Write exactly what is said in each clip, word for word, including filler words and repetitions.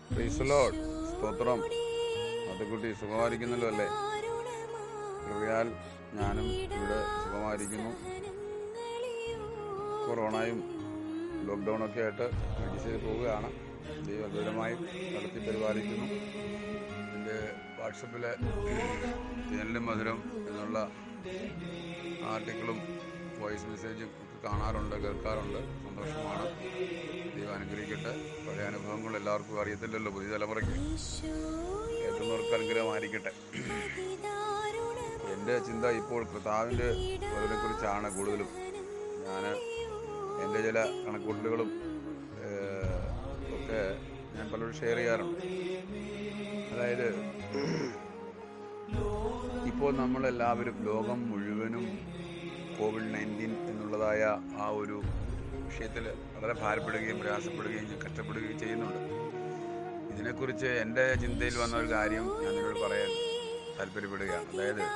Price the Lord. സ്തോത്രം. അതുകുട്ടി സുഖമായിരിക്കുന്നല്ലോ അല്ലേ? കൃപയാൽ ഞാനും ഇവിടെ സുഖമായിരിക്കുന്നു. കൊറോണയും ലോക്ക്ഡൗണൊക്കെ ആയിട്ട് അഡ്ജസ്റ്റ് ചെയ്ത് പോവുകയാണ്. ദൈവം അത്ഭുതമായി നടത്തി പരിപാലിക്കുന്നു. എൻ്റെ വാട്സപ്പിലെ തേനിലും മധുരം എന്നുള്ള ആർട്ടിക്കിളും വോയിസ് മെസ്സേജും ഒക്കെ കാണാറുണ്ട്, കേൾക്കാറുണ്ട്. സന്തോഷമാണ്. ദൈവം അനുഗ്രഹിക്കട്ടെ. പഴയ അനുഭവങ്ങൾ എല്ലാവർക്കും അറിയത്തില്ലല്ലോ, പുതിയ തലമുറയ്ക്ക് കേൾക്കുന്നവർക്ക് അനുഗ്രഹമായിരിക്കട്ടെ. എൻ്റെ ചിന്ത ഇപ്പോൾ കർത്താവിൻ്റെ വരവിനെ കുറിച്ചാണ് കൂടുതലും. ഞാൻ എൻ്റെ ചില കണക്കൂട്ടലുകളും ഒക്കെ ഞാൻ പലരോട് ഷെയർ ചെയ്യാറുണ്ട്. അതായത് ഇപ്പോൾ നമ്മളെല്ലാവരും ലോകം മുഴുവനും കോവിഡ് നയൻറ്റീൻ എന്നുള്ളതായ ആ ഒരു വിഷയത്തിൽ വളരെ ഭാരപ്പെടുകയും പ്രയാസപ്പെടുകയും കഷ്ടപ്പെടുകയും ചെയ്യുന്നുണ്ട്. ഇതിനെക്കുറിച്ച് എൻ്റെ ചിന്തയിൽ വന്ന ഒരു കാര്യം ഞാൻ നിങ്ങളോട് പറയാൻ താല്പര്യപ്പെടുകയാണ്. അതായത്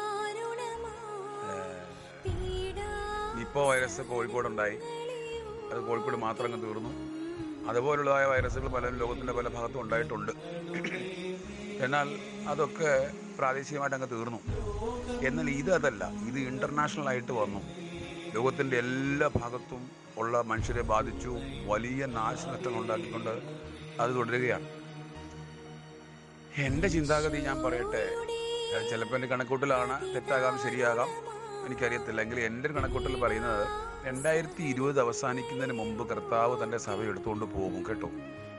നിപ്പ വൈറസ് കോഴിക്കോടുണ്ടായി. അത് കോഴിക്കോട് മാത്രം അങ്ങ് തീർന്നു. അതുപോലുള്ളതായ വൈറസുകൾ പല ലോകത്തിൻ്റെ പല ഭാഗത്തും ഉണ്ടായിട്ടുണ്ട്. എന്നാൽ അതൊക്കെ പ്രാദേശികമായിട്ട് അങ്ങ് തീർന്നു. എന്നാൽ ഇത് അതല്ല, ഇത് ഇൻ്റർനാഷണൽ ആയിട്ട് വന്നു. ലോകത്തിൻ്റെ എല്ലാ ഭാഗത്തും ഉള്ള മനുഷ്യരെ ബാധിച്ചു. വലിയ നാശനഷ്ടങ്ങൾ ഉണ്ടാക്കിക്കൊണ്ട് അത് തുടരുകയാണ്. എൻ്റെ ചിന്താഗതി ഞാൻ പറയട്ടെ. ചിലപ്പോൾ എൻ്റെ കണക്കൂട്ടലാണ്, തെറ്റാകാം, ശരിയാകാം, എനിക്കറിയത്തില്ല. എങ്കിൽ എൻ്റെ ഒരു കണക്കൂട്ടൽ പറയുന്നത് രണ്ടായിരത്തി ഇരുപത് അവസാനിക്കുന്നതിന് മുമ്പ് കർത്താവ് തൻ്റെ സഭ എടുത്തുകൊണ്ട് പോകും കേട്ടോ.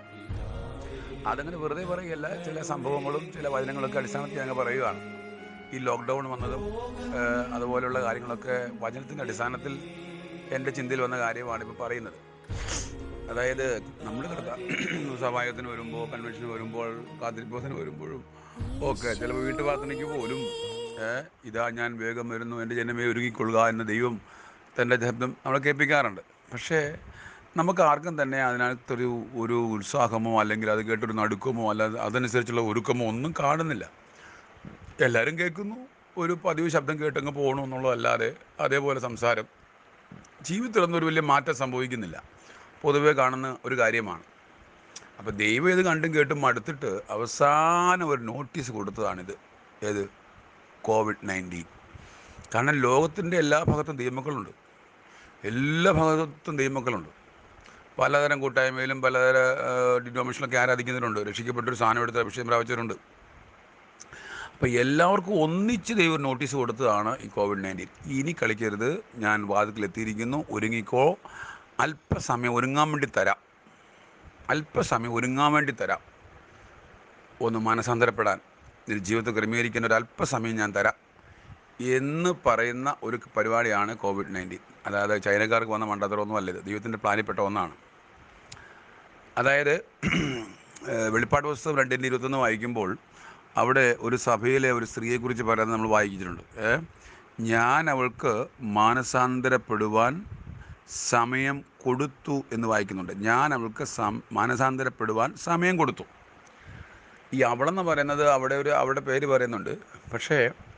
അതങ്ങനെ വെറുതെ പറയുകയല്ല, ചില സംഭവങ്ങളും ചില വചനങ്ങളൊക്കെ അടിസ്ഥാനത്തിൽ അങ്ങ് പറയുകയാണ്. ഈ ലോക്ക്ഡൗൺ വന്നതും അതുപോലെയുള്ള കാര്യങ്ങളൊക്കെ വചനത്തിൻ്റെ അടിസ്ഥാനത്തിൽ എൻ്റെ ചിന്തയിൽ വന്ന കാര്യമാണ് ഇപ്പോൾ പറയുന്നത്. അതായത് നമ്മൾ സഭായത്തിന് വരുമ്പോൾ, കൺവെൻഷന് വരുമ്പോൾ, കാത്തിരിപ്പത്തിന് വരുമ്പോഴും ഒക്കെ ചിലപ്പോൾ വീട്ടുപ്രാർത്ഥനയ്ക്ക് പോലും ഇതാ ഞാൻ വേഗം വരുന്നു, എൻ്റെ ജനമേ ഒരുങ്ങിക്കൊള്ളുക എന്ന ദൈവം തൻ്റെ ശബ്ദം നമ്മളെ കേൾപ്പിക്കാറുണ്ട്. പക്ഷേ നമുക്ക് ആർക്കും തന്നെ അതിനകത്തൊരു ഒരു ഉത്സാഹമോ അല്ലെങ്കിൽ അത് കേട്ടൊരു നടുക്കമോ അല്ലാതെ അതനുസരിച്ചുള്ള ഒരുക്കമോ ഒന്നും കാണുന്നില്ല. എല്ലാവരും കേൾക്കുന്നു, ഒരു പതിവ് ശബ്ദം കേട്ടങ്ങ് പോകണു എന്നുള്ളതല്ലാതെ അതേപോലെ സംസാരം ജീവിതത്തിലൊന്നും ഒരു വലിയ മാറ്റം സംഭവിക്കുന്നില്ല. പൊതുവെ കാണുന്ന ഒരു കാര്യമാണ്. അപ്പോൾ ദൈവം ഇത് കണ്ടും കേട്ടും മടുത്തിട്ട് അവസാനം ഒരു നോട്ടീസ് കൊടുത്തതാണിത്. ഏത്? Covid nineteen. കാരണം ലോകത്തിൻ്റെ എല്ലാ ഭാഗത്തും ദൈവമക്കളുണ്ട്, എല്ലാ ഭാഗത്തും ദൈവമക്കളുണ്ട്. പലതരം കൂട്ടായ്മയിലും പലതര ഡിനോമിനേഷനൊക്കെ ആരാധിക്കുന്നവരുണ്ട്. രക്ഷിക്കപ്പെട്ടൊരു സാധനം എടുത്ത് അഭിഷേകം പ്രാപിച്ചവരുണ്ട്. അപ്പോൾ എല്ലാവർക്കും ഒന്നിച്ച് ദൈവം നോട്ടീസ് കൊടുത്തതാണ് ഈ കോവിഡ് നയൻറ്റീൻ. ഇനി കളിക്കരുത്, ഞാൻ വാതിൽക്കലെത്തിയിരിക്കുന്നു, ഒരുങ്ങിക്കോ, അല്പസമയം ഒരുങ്ങാൻ വേണ്ടി തരാം, അല്പസമയം ഒരുങ്ങാൻ വേണ്ടി തരാം, ഒന്ന് മനസാന്തരപ്പെടാൻ, ജീവിതത്തിൽ ക്രമീകരിക്കുന്ന ഒരു അല്പസമയം ഞാൻ തരാം എന്ന് പറയുന്ന ഒരു പരിപാടിയാണ് കോവിഡ് നയൻറ്റീൻ. അതായത് ചൈനക്കാർക്ക് വന്ന മണ്ടത്തരമൊന്നും അല്ല, ഇത് ദൈവത്തിൻ്റെ പ്ലാനിൽപ്പെട്ട ഒന്നാണ്. അതായത് വെളിപ്പാട് പുസ്തകം രണ്ടിൻ്റെ ഇരുപത്തൊന്ന് വായിക്കുമ്പോൾ അവിടെ ഒരു സഭയിലെ ഒരു സ്ത്രീയെക്കുറിച്ച് പറയുന്നത് നമ്മൾ വായിച്ചിട്ടുണ്ട്. ഞാൻ അവൾക്ക് മാനസാന്തരപ്പെടുവാൻ സമയം കൊടുത്തു എന്ന് വായിക്കുന്നുണ്ട്. ഞാൻ അവൾക്ക് സം മാനസാന്തരപ്പെടുവാൻ സമയം കൊടുത്തു. ഈ അവളെന്ന് പറയുന്നത് അവിടെ ഒരു അവളുടെ പേര് പറയുന്നുണ്ട്. പക്ഷേ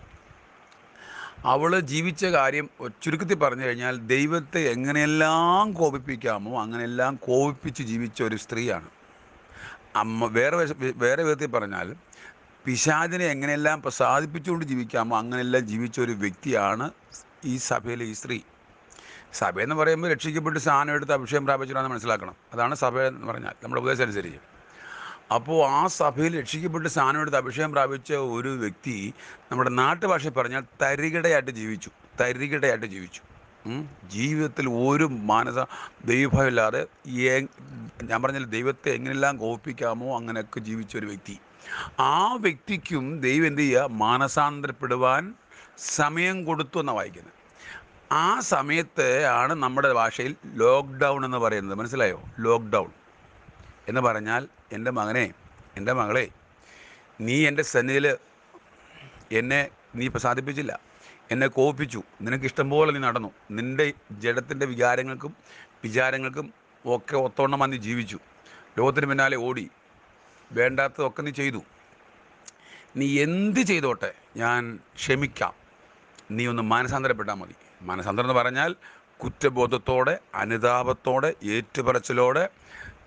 അവൾ ജീവിച്ച കാര്യം ചുരുക്കത്തിൽ പറഞ്ഞു കഴിഞ്ഞാൽ ദൈവത്തെ എങ്ങനെയെല്ലാം കോപിപ്പിക്കാമോ അങ്ങനെയെല്ലാം കോപിപ്പിച്ച് ജീവിച്ച ഒരു സ്ത്രീയാണ്. അമ്മ വേറെ വേറെ വിധത്തിൽ പറഞ്ഞാൽ പിശാചിനെ എങ്ങനെയെല്ലാം പ്രസാദിപ്പിച്ചുകൊണ്ട് ജീവിക്കാമോ അങ്ങനെയെല്ലാം ജീവിച്ച ഒരു വ്യക്തിയാണ് ഈ സഭയിലെ ഈ സ്ത്രീ. സഭയെന്ന് പറയുമ്പോൾ രക്ഷിക്കപ്പെട്ട് സ്ഥാനം എടുത്ത് അഭിഷേകം പ്രാപിച്ചിട്ടാണെന്ന് മനസ്സിലാക്കണം. അതാണ് സഭ എന്ന് പറഞ്ഞാൽ നമ്മുടെ ഉപദേശം അനുസരിച്ച്. അപ്പോൾ ആ സഭയിൽ രക്ഷിക്കപ്പെട്ട് സ്ഥാനം എടുത്ത് അഭിഷേകം പ്രാപിച്ച ഒരു വ്യക്തി നമ്മുടെ നാട്ടുഭാഷയിൽ പറഞ്ഞാൽ തരികിടയായിട്ട് ജീവിച്ചു, തരികിടയായിട്ട് ജീവിച്ചു. ജീവിതത്തിൽ ഒരു മാനസ ദൈവഭയമില്ലാതെ ഞാൻ പറഞ്ഞാൽ ദൈവത്തെ എങ്ങനെയെല്ലാം കോപിപ്പിക്കാമോ അങ്ങനെയൊക്കെ ജീവിച്ച ഒരു വ്യക്തി. ആ വ്യക്തിക്കും ദൈവം എന്ത് ചെയ്യുക? മാനസാന്തരപ്പെടുവാൻ സമയം കൊടുത്തു എന്നാണ് വായിക്കുന്നത്. ആ സമയത്ത് ആണ് നമ്മുടെ ഭാഷയിൽ ലോക്ക്ഡൗൺ എന്ന് പറയുന്നത്. മനസ്സിലായോ? ലോക്ക്ഡൗൺ എന്ന് പറഞ്ഞാൽ എൻ്റെ മകനെ, എൻ്റെ മകളെ, നീ എൻ്റെ സന്നിധിയിൽ എന്നെ നീ പ്രസാദിപ്പിച്ചില്ല, എന്നെ കോപിപ്പിച്ചു, നിനക്കിഷ്ടം പോലെ നീ നടന്നു, നിൻ്റെ ജഡത്തിൻ്റെ വികാരങ്ങൾക്കും വിചാരങ്ങൾക്കും ഒക്കെ ഒത്തോണം നീ ജീവിച്ചു, ലോകത്തിന് പിന്നാലെ ഓടി, വേണ്ടാത്തതൊക്കെ നീ ചെയ്തു. നീ എന്ത് ചെയ്തോട്ടെ ഞാൻ ക്ഷമിക്കാം, നീ ഒന്ന് മാനസാന്തരപ്പെട്ടാൽ മതി. മാനസാന്തരം എന്ന് പറഞ്ഞാൽ കുറ്റബോധത്തോടെ, അനുതാപത്തോടെ, ഏറ്റുപറച്ചിലോടെ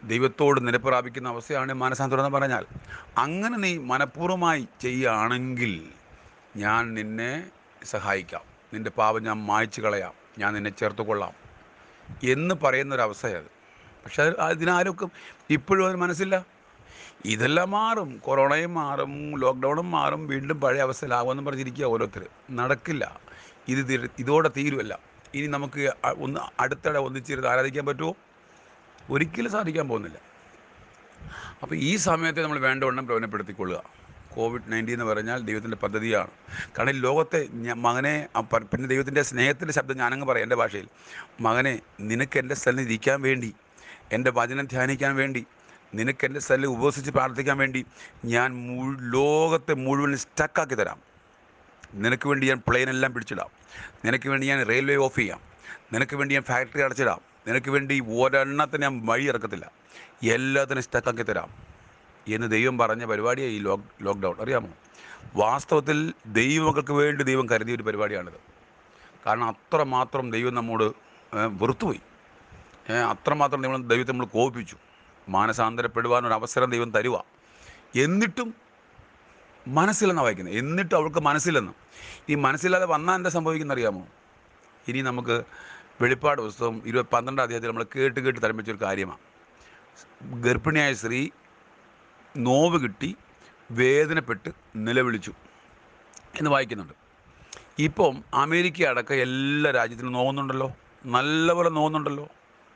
ദൈവത്തോട് നിരപ്പ് പ്രാപിക്കുന്ന അവസ്ഥയാണ് മാനസാന്തരം എന്ന് പറഞ്ഞാൽ. അങ്ങനെ നീ മനഃപൂർവ്വമായി ചെയ്യുകയാണെങ്കിൽ ഞാൻ നിന്നെ സഹായിക്കാം, നിൻ്റെ പാപം ഞാൻ മായ്ച്ചു കളയാം, ഞാൻ നിന്നെ ചേർത്ത് കൊള്ളാം എന്ന് പറയുന്നൊരവസ്ഥയത്. പക്ഷെ അത് അതിനാരൊക്കെ ഇപ്പോഴും അത് മനസ്സില്ല. ഇതെല്ലാം മാറും, കൊറോണയും മാറും, ലോക്ക്ഡൗണും മാറും, വീണ്ടും പഴയ അവസ്ഥയിലാകുമെന്ന് പറഞ്ഞിരിക്കുക ഓരോരുത്തർ. നടക്കില്ല. ഇത് തീര- ഇതോടെ തീരുമല്ല. ഇനി നമുക്ക് അ- ഒന്ന് അടുത്തിടെ ഒന്നിച്ചിരുന്ന് ആരാധിക്കാൻ പറ്റുമോ? ഒരിക്കലും സാധിക്കാൻ പോകുന്നില്ല. അപ്പോൾ ഈ സമയത്തെ നമ്മൾ വേണ്ടവണ്ണം പ്രയോജനപ്പെടുത്തിക്കൊള്ളുക. കോവിഡ് നയൻറ്റീൻ എന്ന് പറഞ്ഞാൽ ദൈവത്തിൻ്റെ പദ്ധതിയാണ്. കാരണം ഈ ലോകത്തെ ഞ- മകനെ അ, പ- പിന്നെ ദൈവത്തിൻ്റെ സ്നേഹത്തിൻ്റെ ശബ്ദം ഞാനങ്ങ് പറയാം എൻ്റെ ഭാഷയിൽ. മകനെ, നിനക്ക് എൻ്റെ സ്ഥലത്ത് ഇരിക്കാൻ വേണ്ടി, എൻ്റെ വചനം ധ്യാനിക്കാൻ വേണ്ടി, നിനക്ക് എൻ്റെ സ്ഥലത്ത് ഉപവസിച്ച് പ്രാർത്ഥിക്കാൻ വേണ്ടി ഞാൻ മുഴു ലോകത്തെ മുഴുവൻ സ്റ്റക്കാക്കി തരാം. നിനക്ക് വേണ്ടി ഞാൻ പ്ലെയിനെല്ലാം പിടിച്ചിടാം, നിനക്ക് വേണ്ടി ഞാൻ റെയിൽവേ ഓഫ് ചെയ്യാം, നിനക്ക് വേണ്ടി ഞാൻ ഫാക്ടറി അടച്ചിടാം, നിനക്ക് വേണ്ടി ഒരെണ്ണത്തിന് ഞാൻ വഴി ഇറക്കത്തില്ല, എല്ലാത്തിനും സ്റ്റക്കാക്കി തരാം എന്ന് ദൈവം പറഞ്ഞ പരിപാടിയാണ് ഈ ലോക്ക് ലോക്ക്ഡൗൺ. അറിയാമോ? വാസ്തവത്തിൽ ദൈവമക്കൾക്ക് വേണ്ടി ദൈവം കരുതിയ ഒരു പരിപാടിയാണിത്. കാരണം അത്രമാത്രം ദൈവം നമ്മോട് ഏഹ്, വെറുത്തുപോയി. ഏഹ്, അത്രമാത്രം ദൈവം ദൈവത്തെ നമ്മൾ കോപിപ്പിച്ചു. മാനസാന്തരപ്പെടുവാനൊരു അവസരം ദൈവം തരുക. എന്നിട്ടും മനസ്സിലെന്നാണ് വായിക്കുന്നത്. എന്നിട്ട് അവൾക്ക് മനസ്സിലെന്ന്. ഈ മനസ്സില്ലാതെ വന്നാൽ എന്താ സംഭവിക്കുന്ന അറിയാമോ? ഇനി നമുക്ക് വെളിപ്പാട് പുസ്തകം ഇരുപത് പന്ത്രണ്ടാം അധ്യായത്തിൽ നമ്മൾ കേട്ട് കേട്ട് തരംപിച്ചൊരു കാര്യമാണ്. ഗർഭിണിയായ സ്ത്രീ നോവ് കിട്ടി വേദനപ്പെട്ട് നിലവിളിച്ചു എന്ന് വായിക്കുന്നുണ്ട്. ഇപ്പം അമേരിക്ക അടക്കം എല്ലാ രാജ്യത്തിനും നോവുന്നുണ്ടല്ലോ, നല്ലപോലെ നോവുന്നുണ്ടല്ലോ.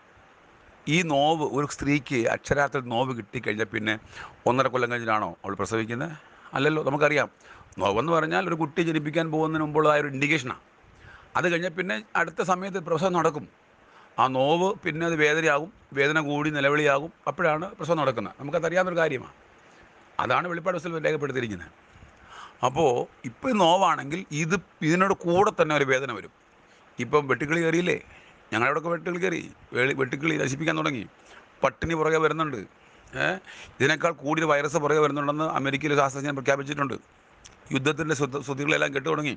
ഈ നോവ് ഒരു സ്ത്രീക്ക് അക്ഷരാർത്ഥത്തിൽ നോവ് കിട്ടിക്കഴിഞ്ഞാൽ പിന്നെ ഒന്നര കൊല്ലം കഴിഞ്ഞിട്ടാണോ അവൾ പ്രസവിക്കുന്നത്? അല്ലല്ലോ. നമുക്കറിയാം, നോവെന്ന് പറഞ്ഞാൽ ഒരു കുട്ടി ജനിപ്പിക്കാൻ പോകുന്നതിന് മുമ്പുള്ളതായ ഒരു ഇൻഡിക്കേഷനാണ്. അത് കഴിഞ്ഞാൽ പിന്നെ അടുത്ത സമയത്ത് പ്രസവം നടക്കും. ആ നോവ് പിന്നെ അത് വേദനയാകും, വേദന കൂടി നിലവിളിയാകും, അപ്പോഴാണ് പ്രസവം നടക്കുന്നത്. നമുക്കതറിയാവുന്നൊരു കാര്യമാണ്. അതാണ് വെളിപ്പാട് പുസ്തകത്തിൽ രേഖപ്പെടുത്തിയിരിക്കുന്നത്. അപ്പോൾ ഇപ്പോൾ നോവാണെങ്കിൽ ഇത് ഇതിനോട് കൂടെ തന്നെ ഒരു വേദന വരും. ഇപ്പം വെട്ടുക്കിളി കയറിയില്ലേ? ഞങ്ങളവിടെയൊക്കെ വെട്ടുകിളി കയറി, വേളി വെട്ടുക്കിളി നശിപ്പിക്കാൻ തുടങ്ങി, പട്ടിണി പുറകെ വരുന്നുണ്ട്. ഏഹ് ഇതിനേക്കാൾ കൂടിയ വൈറസ് പുറകെ വരുന്നുണ്ടെന്ന് അമേരിക്കയിലെ ശാസ്ത്രജ്ഞൻ പ്രഖ്യാപിച്ചിട്ടുണ്ട്. യുദ്ധത്തിൻ്റെ സ്വത്ത് സ്വത്തുക്കളെല്ലാം കെട്ടു തുടങ്ങി.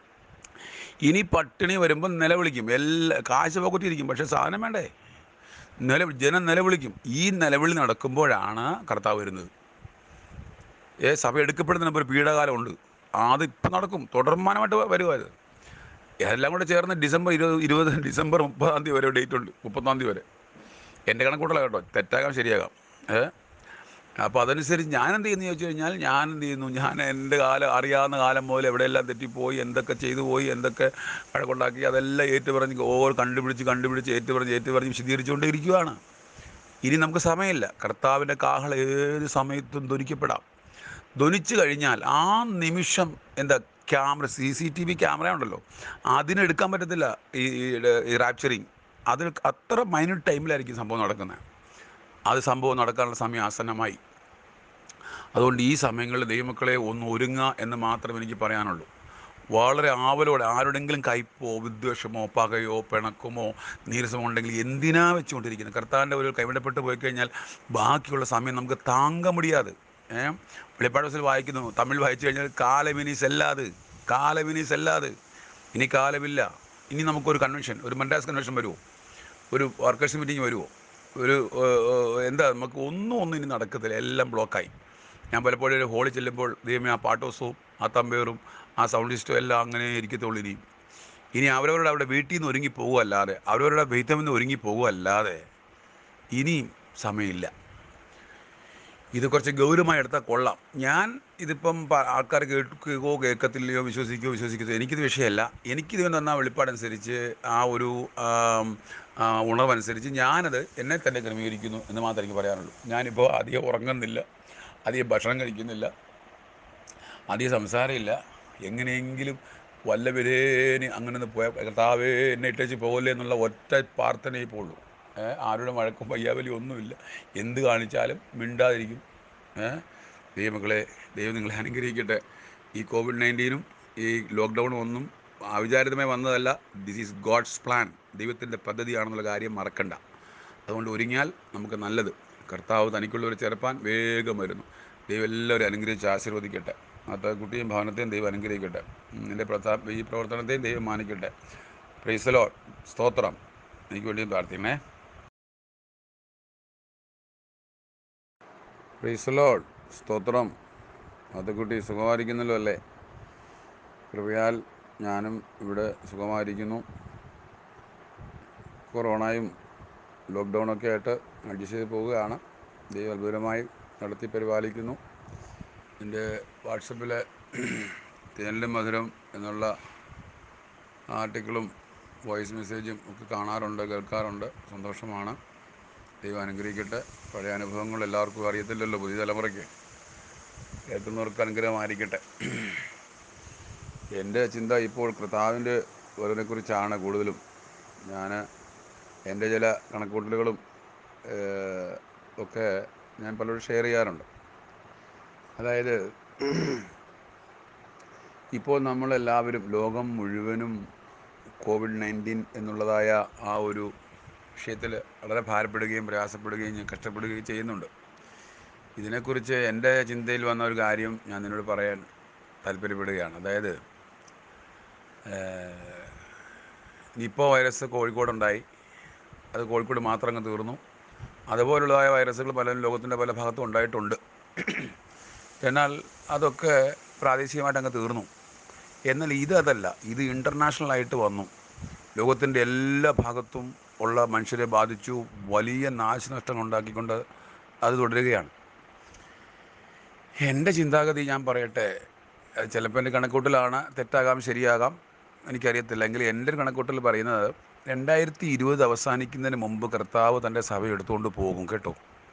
ഇനി പട്ടിണി വരുമ്പോൾ നിലവിളിക്കും, എല്ലാ കാശ് പോക്കറ്റിരിക്കും, പക്ഷേ സാധനം വേണ്ടേ? നില ജനം നിലവിളിക്കും. ഈ നിലവിളി നടക്കുമ്പോഴാണ് കർത്താവ് വരുന്നത്. ഏ സഭ എടുക്കപ്പെടുന്നതിന് ഒരു പീഡകാലമുണ്ട്. അതിപ്പോൾ നടക്കും, തുടർമാനമായിട്ട് വരുക അത്. എല്ലാം കൂടെ ചേർന്ന് ഡിസംബർ ഇരുപത് ഇരുപത് ഡിസംബർ മുപ്പതാം തീയതി വരെ ഡേറ്റ് ഉണ്ട്. മുപ്പത്താം തീയതി വരെ. എൻ്റെ കണക്കൂട്ടല കേട്ടോ, തെറ്റാകാം ശരിയാകാം. ഏ അപ്പോൾ അതനുസരിച്ച് ഞാൻ എന്ത് ചെയ്യുന്നു ചോദിച്ചു കഴിഞ്ഞാൽ, ഞാൻ എന്ത് ചെയ്യുന്നു, ഞാൻ എൻ്റെ കാലം അറിയാവുന്ന കാലം മുതൽ എവിടെയെല്ലാം തെറ്റിപ്പോയി, എന്തൊക്കെ ചെയ്തു പോയി, എന്തൊക്കെ വഴക്കുണ്ടാക്കി, അതെല്ലാം ഏറ്റുപറഞ്ഞ് ഓ കണ്ടുപിടിച്ച് കണ്ടുപിടിച്ച് ഏറ്റുപറഞ്ഞ് ഏറ്റുപറഞ്ഞ് വിശദീകരിച്ചുകൊണ്ട് ഇരിക്കുകയാണ്. ഇനി നമുക്ക് സമയമില്ല. കർത്താവിൻ്റെ കാഹളം ഏത് സമയത്തും ധ്വനിക്കപ്പെടാം. ധ്വനിച്ചു കഴിഞ്ഞാൽ ആ നിമിഷം എന്താ, camera C C T V camera ഉണ്ടല്ലോ, അതിനെടുക്കാൻ പറ്റത്തില്ല ഈ ഈ റാപ്ചറിങ്. അതിൽ അത്ര മൈന്യൂട്ട് ടൈമിലായിരിക്കും സംഭവം നടക്കുന്നത്. അത് സംഭവം നടക്കാനുള്ള സമയം ആസന്നമായി. അതുകൊണ്ട് ഈ സമയങ്ങളിൽ ദൈവമക്കളെ ഒന്ന് ഒരുങ്ങുക എന്ന് മാത്രമേ എനിക്ക് പറയാനുള്ളൂ. വളരെ ആവലോടെ, ആരുടെങ്കിലും കയ്പോ വിദ്വേഷമോ പകയോ പിണക്കമോ നീരസമോ ഉണ്ടെങ്കിൽ എന്തിനാ വെച്ചുകൊണ്ടിരിക്കുന്നത്? കർത്താവിൻ്റെ ഒരു കൈവിടപ്പെട്ട് പോയി കഴിഞ്ഞാൽ ബാക്കിയുള്ള സമയം നമുക്ക് താങ്ക മുടിയാതെ. ഏഹ് വെളിപ്പാട് ദിവസത്തിൽ വായിക്കുന്നു, തമിഴ് വായിച്ചു കഴിഞ്ഞാൽ കാലമിനി സെല്ലാത്, കാലമിനി സെല്ലാത്, ഇനി കാലമില്ല. ഇനി നമുക്കൊരു കൺവെൻഷൻ, ഒരു മദ്രാസ് കൺവെൻഷൻ വരുമോ? ഒരു വർക്കേഴ്സ് മീറ്റിംഗ് വരുമോ? ഒരു ഏഹ്, ഏഹ്, എന്താ, നമുക്ക് ഒന്നും ഒന്നും ഇനി നടക്കത്തില്ല, എല്ലാം ബ്ലോക്കായി. ഞാൻ പലപ്പോഴും ഒരു ഹോളിൽ ചെല്ലുമ്പോൾ ദൈവമേ, ആ പാട്ടോസവും ആ തമ്പേറും ആ സൗണ്ട് സിസ്റ്റവും എല്ലാം അങ്ങനെ ഇരിക്കത്തുള്ളൂ. ഇനി ഇനി അവരവരുടെ അവിടെ വീട്ടിൽ നിന്ന് ഒരുങ്ങി പോകുമല്ലാതെ, അവരവരുടെ വീട്ടിൽ നിന്ന് ഒരുങ്ങി പോകുമല്ലാതെ ഇനിയും സമയമില്ല. ഇത് കുറച്ച് ഗൗരവമായി എടുത്താൽ കൊള്ളാം. ഞാൻ ഇതിപ്പം പ- ആൾക്കാർ കേൾക്കുകയോ കേൾക്കത്തില്ലയോ, വിശ്വസിക്കുകയോ വിശ്വസിക്കുകയോ, എനിക്കിത് വിഷയമല്ല. എനിക്കിത് തന്ന വെളിപ്പാടനുസരിച്ച്, ആ ഒരു ആം, ആ ഉണർവനുസരിച്ച് ഞാനത് എന്നെ തന്നെ ക്രമീകരിക്കുന്നു എന്ന് മാത്രമേ എനിക്ക് പറയാനുള്ളൂ. ഞാനിപ്പോൾ അധികം ഉറങ്ങുന്നില്ല, അധികം ഭക്ഷണം കഴിക്കുന്നില്ല, അധികം സംസാരമില്ല. എങ്ങനെയെങ്കിലും വല്ല വിധേന് അങ്ങനെ ഒന്ന് പോയ കർത്താവേ എന്നെ ഇട്ടേച്ച് പോകല്ലേ എന്നുള്ള ഒറ്റ പ്രാർത്ഥനയേ പോളൂ. ഏഹ് ആരുടെ വഴക്കും വയ്യാവലി ഒന്നുമില്ല. എന്ത് കാണിച്ചാലും മിണ്ടാതിരിക്കും. ഏഹ് ദൈവമക്കളെ, ദൈവം നിങ്ങളെ അനുഗ്രഹിക്കട്ടെ. ഈ കോവിഡ് നയൻറ്റീനും ഈ ലോക്ക്ഡൗണും ഒന്നും അവിചാരിതമായി വന്നതല്ല. This is God's plan. ദൈവത്തിൻ്റെ പദ്ധതിയാണെന്നുള്ള കാര്യം മറക്കണ്ട. അതുകൊണ്ട് ഒരുങ്ങിയാൽ നമുക്ക് നല്ലത്. കർത്താവ് തനിക്കുള്ളവർ ചേർപ്പാൻ വേഗം വരുന്നു. ദൈവം എല്ലാവരും അനുഗ്രഹിച്ച് ആശീർവദിക്കട്ടെ. അത് കുട്ടിയും ഭവനത്തെയും ദൈവം അനുഗ്രഹിക്കട്ടെ. എൻ്റെ പ്രധാ ഈ പ്രവർത്തനത്തെയും ദൈവം മാനിക്കട്ടെ. Price the Lord. സ്തോത്രം. എനിക്ക് വേണ്ടിയും പ്രാർത്ഥിക്കണേ. Praise the Lord. സ്തോത്രം. അതുകുട്ടി സുഖമായിരിക്കുന്നല്ലോ അല്ലേ? കൃപയാൽ ഞാനും ഇവിടെ സുഖമായിരിക്കുന്നു. കൊറോണയും ലോക്ക്ഡൗണൊക്കെ ആയിട്ട് അഡ്ജസ്റ്റ് ചെയ്ത് പോവുകയാണ്. ദൈവം അത്ഭുതമായി നടത്തി പരിപാലിക്കുന്നു. എൻ്റെ വാട്സപ്പിൽ തേനിലും മധുരം എന്നുള്ള ആർട്ടിക്കിളും വോയിസ് മെസ്സേജും ഒക്കെ കാണാറുണ്ട്, കേൾക്കാറുണ്ട്. സന്തോഷമാണ്. ദൈവം അനുഗ്രഹിക്കട്ടെ. പഴയ അനുഭവങ്ങൾ എല്ലാവർക്കും അറിയത്തില്ലല്ലോ, പുതിയ തലമുറയ്ക്ക് കേൾക്കുന്നവർക്ക് അനുഗ്രഹമായിരിക്കട്ടെ. എൻ്റെ ചിന്ത ഇപ്പോൾ കർത്താവിൻ്റെ വരവിനെക്കുറിച്ചാണ് കൂടുതലും. ഞാൻ എൻ്റെ ചില കണക്കൂട്ടലുകളും ഒക്കെ ഞാൻ പലരോടും ഷെയർ ചെയ്യാറുണ്ട്. അതായത് ഇപ്പോൾ നമ്മളെല്ലാവരും ലോകം മുഴുവനും കോവിഡ് നയൻറ്റീൻ എന്നുള്ളതായ ആ ഒരു വിഷയത്തിൽ വളരെ ഭാരപ്പെടുകയും പ്രയാസപ്പെടുകയും കഷ്ടപ്പെടുകയും ചെയ്യുന്നുണ്ട്. ഇതിനെക്കുറിച്ച് എൻ്റെ ചിന്തയിൽ വന്ന ഒരു കാര്യം ഞാൻ നിന്നോട് പറയാൻ താല്പര്യപ്പെടുകയാണ്. അതായത് നിപ്പ വൈറസ് കോഴിക്കോടുണ്ടായി. അത് കോഴിക്കോട് മാത്രം അങ്ങ് തീർന്നു. അതുപോലുള്ളതായ വൈറസുകൾ പലരും ലോകത്തിൻ്റെ പല ഭാഗത്തും ഉണ്ടായിട്ടുണ്ട്. എന്നാൽ അതൊക്കെ പ്രാദേശികമായിട്ട് അങ്ങ് തീർന്നു. എന്നാൽ ഇത് അതല്ല, ഇത് ഇൻ്റർനാഷണലായിട്ട് വന്നു. ലോകത്തിൻ്റെ എല്ലാ ഭാഗത്തും ഉള്ള മനുഷ്യരെ ബാധിച്ചു. വലിയ നാശനഷ്ടങ്ങൾ ഉണ്ടാക്കിക്കൊണ്ട് അത് തുടരുകയാണ്. എൻ്റെ ചിന്താഗതി ഞാൻ പറയട്ടെ. ചിലപ്പോൾ എൻ്റെ കണക്കൂട്ടലാണ്, തെറ്റാകാം, ശരിയാകാം, എനിക്കറിയത്തില്ല. എങ്കിൽ എൻ്റെ ഒരു കണക്കൂട്ടൽ പറയുന്നത് രണ്ടായിരത്തി ഇരുപത് അവസാനിക്കുന്നതിന് മുമ്പ് കർത്താവ് തൻ്റെ സഭ എടുത്തുകൊണ്ട് പോകും കേട്ടോ.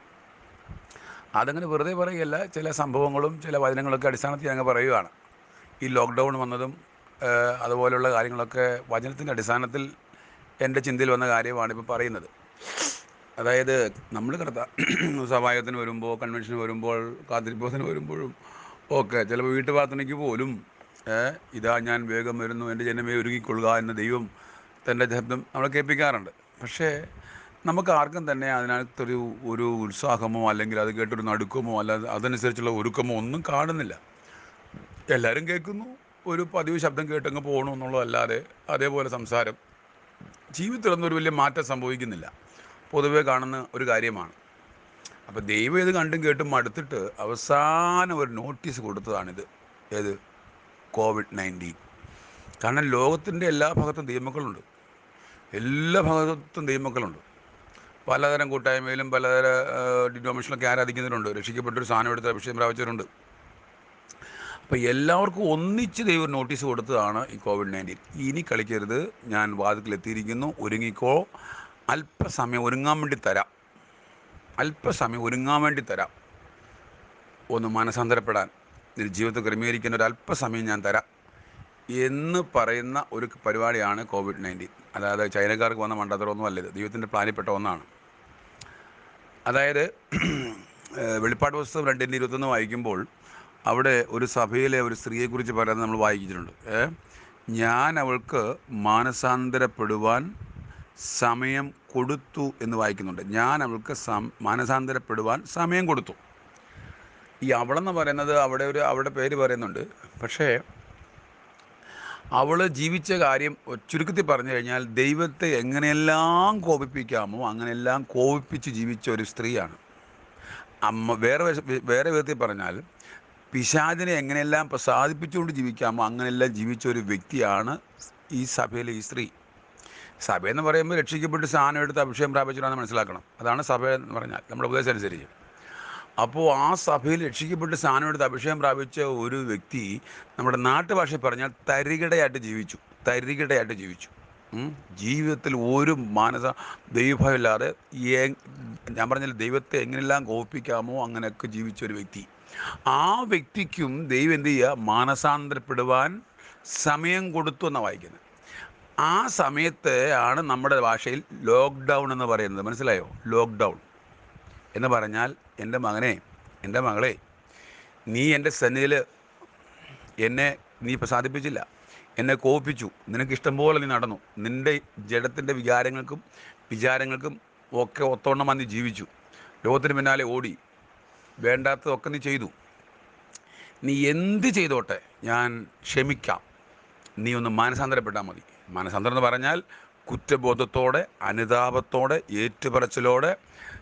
അതങ്ങനെ വെറുതെ പറയുകയല്ല, ചില സംഭവങ്ങളും ചില വചനങ്ങളൊക്കെ അടിസ്ഥാനത്തിൽ അങ്ങ് പറയുകയാണ്. ഈ ലോക്ക്ഡൗൺ വന്നതും അതുപോലെയുള്ള കാര്യങ്ങളൊക്കെ വചനത്തിൻ്റെ അടിസ്ഥാനത്തിൽ എൻ്റെ ചിന്തയിൽ വന്ന കാര്യമാണ് ഇപ്പോൾ പറയുന്നത്. അതായത് നമ്മൾ കർത്താ സഭായത്തിന് വരുമ്പോൾ, കൺവെൻഷന് വരുമ്പോൾ, കാത്തിരിപ്പത്തിന് വരുമ്പോഴും ഒക്കെ ചിലപ്പോൾ വീട്ടു പ്രാർത്ഥനയ്ക്ക് പോലും ഇതാ ഞാൻ വേഗം വരുന്നു, എൻ്റെ ജനമേ ഒരുങ്ങിക്കൊള്ളുക എന്ന ദൈവം തൻ്റെ ശബ്ദം നമ്മളെ കേൾപ്പിക്കാറുണ്ട്. പക്ഷേ നമുക്ക് ആർക്കും തന്നെ അതിനകത്തൊരു ഒരു ഉത്സാഹമോ അല്ലെങ്കിൽ അത് കേട്ടൊരു നടുക്കമോ അല്ല അതനുസരിച്ചുള്ള ഒരുക്കമോ ഒന്നും കാണുന്നില്ല. എല്ലാവരും കേൾക്കുന്നു, ഒരു പതിവ് ശബ്ദം കേട്ടങ്ങ് പോകണു എന്നുള്ളതല്ലാതെ അതേപോലെ സംസാരം ജീവിതത്തിലൊന്നും ഒരു വലിയ മാറ്റം സംഭവിക്കുന്നില്ല. പൊതുവെ കാണുന്ന ഒരു കാര്യമാണ്. അപ്പോൾ ദൈവം ഇത് കണ്ടും കേട്ടും മടുത്തിട്ട് അവസാനം ഒരു നോട്ടീസ് കൊടുത്തതാണിത്. ഏത്? Covid nineteen. കാരണം ലോകത്തിൻ്റെ എല്ലാ ഭാഗത്തും ദൈവമക്കളുണ്ട്, എല്ലാ ഭാഗത്തും ദൈവമക്കളുണ്ട്. പലതരം കൂട്ടായ്മയിലും പലതര ഡിനോമിനേഷനിലൊക്കെ ആരാധിക്കുന്നവരുണ്ട്. രക്ഷിക്കപ്പെട്ടൊരു സാധനം എടുത്ത് അഭിഷേകം പ്രാപിച്ചവരുണ്ട്. അപ്പോൾ എല്ലാവർക്കും ഒന്നിച്ച് ദൈവം നോട്ടീസ് കൊടുത്തതാണ് ഈ കോവിഡ് നയൻറ്റീൻ. ഇനി കളിക്കരുത്, ഞാൻ വാതിൽക്കലെത്തിയിരിക്കുന്നു, ഒരുങ്ങിക്കോ, അല്പസമയം ഒരുങ്ങാൻ വേണ്ടി തരാം, അല്പസമയം ഒരുങ്ങാൻ വേണ്ടി തരാം, ഒന്ന് മനസാന്തരപ്പെടാൻ, ജീവിതത്തിൽ ക്രമീകരിക്കുന്ന ഒരു അല്പസമയം ഞാൻ തരാം എന്ന് പറയുന്ന ഒരു പരിപാടിയാണ് കോവിഡ് നയൻറ്റീൻ. അതായത് ചൈനക്കാർക്ക് വന്ന മണ്ടത്തരമൊന്നും അല്ലത്, ദൈവത്തിൻ്റെ പ്ലാനിൽപ്പെട്ട ഒന്നാണ്. അതായത് വെളിപ്പാട് പുസ്തകം രണ്ടിൻ്റെ ഇരുപത്തൊന്ന് വായിക്കുമ്പോൾ അവിടെ ഒരു സഭയിലെ ഒരു സ്ത്രീയെക്കുറിച്ച് പറയുന്നത് നമ്മൾ വായിച്ചിട്ടുണ്ട്. ഞാൻ അവൾക്ക് മാനസാന്തരപ്പെടുവാൻ സമയം കൊടുത്തു എന്ന് വായിക്കുന്നുണ്ട്. ഞാൻ അവൾക്ക് സം മാനസാന്തരപ്പെടുവാൻ സമയം കൊടുത്തു. ഈ അവളെന്ന് പറയുന്നത് അവിടെ ഒരു അവളുടെ പേര് പറയുന്നുണ്ട്. പക്ഷേ അവൾ ജീവിച്ച കാര്യം ചുരുക്കത്തിൽ പറഞ്ഞു കഴിഞ്ഞാൽ ദൈവത്തെ എങ്ങനെയെല്ലാം കോപിപ്പിക്കാമോ അങ്ങനെയെല്ലാം കോപിപ്പിച്ച് ജീവിച്ച ഒരു സ്ത്രീയാണ്. അമ്മ വേറെ വേറെ വിധത്തിൽ പറഞ്ഞാൽ പിശാചിനെ എങ്ങനെയെല്ലാം പ്രസാദിപ്പിച്ചുകൊണ്ട് ജീവിക്കാമോ അങ്ങനെയെല്ലാം ജീവിച്ച ഒരു വ്യക്തിയാണ് ഈ സഭയിലെ ഈ സ്ത്രീ. സഭയെന്ന് പറയുമ്പോൾ രക്ഷിക്കപ്പെട്ട് സ്ഥാനം എടുത്ത് അഭിഷേകം പ്രാപിച്ചിട്ടാണ് മനസ്സിലാക്കണം. അതാണ് സഭ എന്ന് പറഞ്ഞാൽ നമ്മുടെ ഉപദേശം അനുസരിച്ച്. അപ്പോൾ ആ സഭയിൽ രക്ഷിക്കപ്പെട്ട് സ്ഥാനം എടുത്ത് അഭിഷേകം പ്രാപിച്ച ഒരു വ്യക്തി നമ്മുടെ നാട്ടുഭാഷയിൽ പറഞ്ഞാൽ തരികിടയായിട്ട് ജീവിച്ചു തരികിടയായിട്ട് ജീവിച്ചു ജീവിതത്തിൽ ഒരു മാനസ ദൈവഭയമില്ലാതെ ഞാൻ പറഞ്ഞാൽ ദൈവത്തെ എങ്ങനെയെല്ലാം കോപിപ്പിക്കാമോ അങ്ങനെയൊക്കെ ജീവിച്ച ഒരു വ്യക്തി. ആ വ്യക്തിക്കും ദൈവം എന്ത് ചെയ്യുക? മാനസാന്തരപ്പെടുവാൻ സമയം കൊടുത്തു എന്നാണ് വായിക്കുന്നത്. ആ സമയത്ത് ആണ് നമ്മുടെ ഭാഷയിൽ ലോക്ക്ഡൗൺ എന്ന് പറയുന്നത്. മനസ്സിലായോ? ലോക്ക്ഡൗൺ എന്ന് പറഞ്ഞാൽ എൻ്റെ മകനെ, എൻ്റെ മകളെ, നീ എൻ്റെ സന്നിധിയിൽ എന്നെ നീ പ്രസാദിപ്പിച്ചില്ല, എന്നെ കോപിപ്പിച്ചു, നിനക്കിഷ്ടം പോലെ നീ നടന്നു, നിൻ്റെ ജഡത്തിൻ്റെ വികാരങ്ങൾക്കും വിചാരങ്ങൾക്കും ഒക്കെ ഒത്തോണം നീ ജീവിച്ചു, ലോകത്തിന് പിന്നാലെ ഓടി, വേണ്ടാത്തതൊക്കെ നീ ചെയ്തു. നീ എന്ത് ചെയ്തോട്ടെ ഞാൻ ക്ഷമിക്കാം, നീ ഒന്ന് മാനസാന്തരപ്പെട്ടാൽ മതി. മാനസാന്തരം എന്ന് പറഞ്ഞാൽ കുറ്റബോധത്തോടെ, അനുതാപത്തോടെ, ഏറ്റുപറച്ചിലോടെ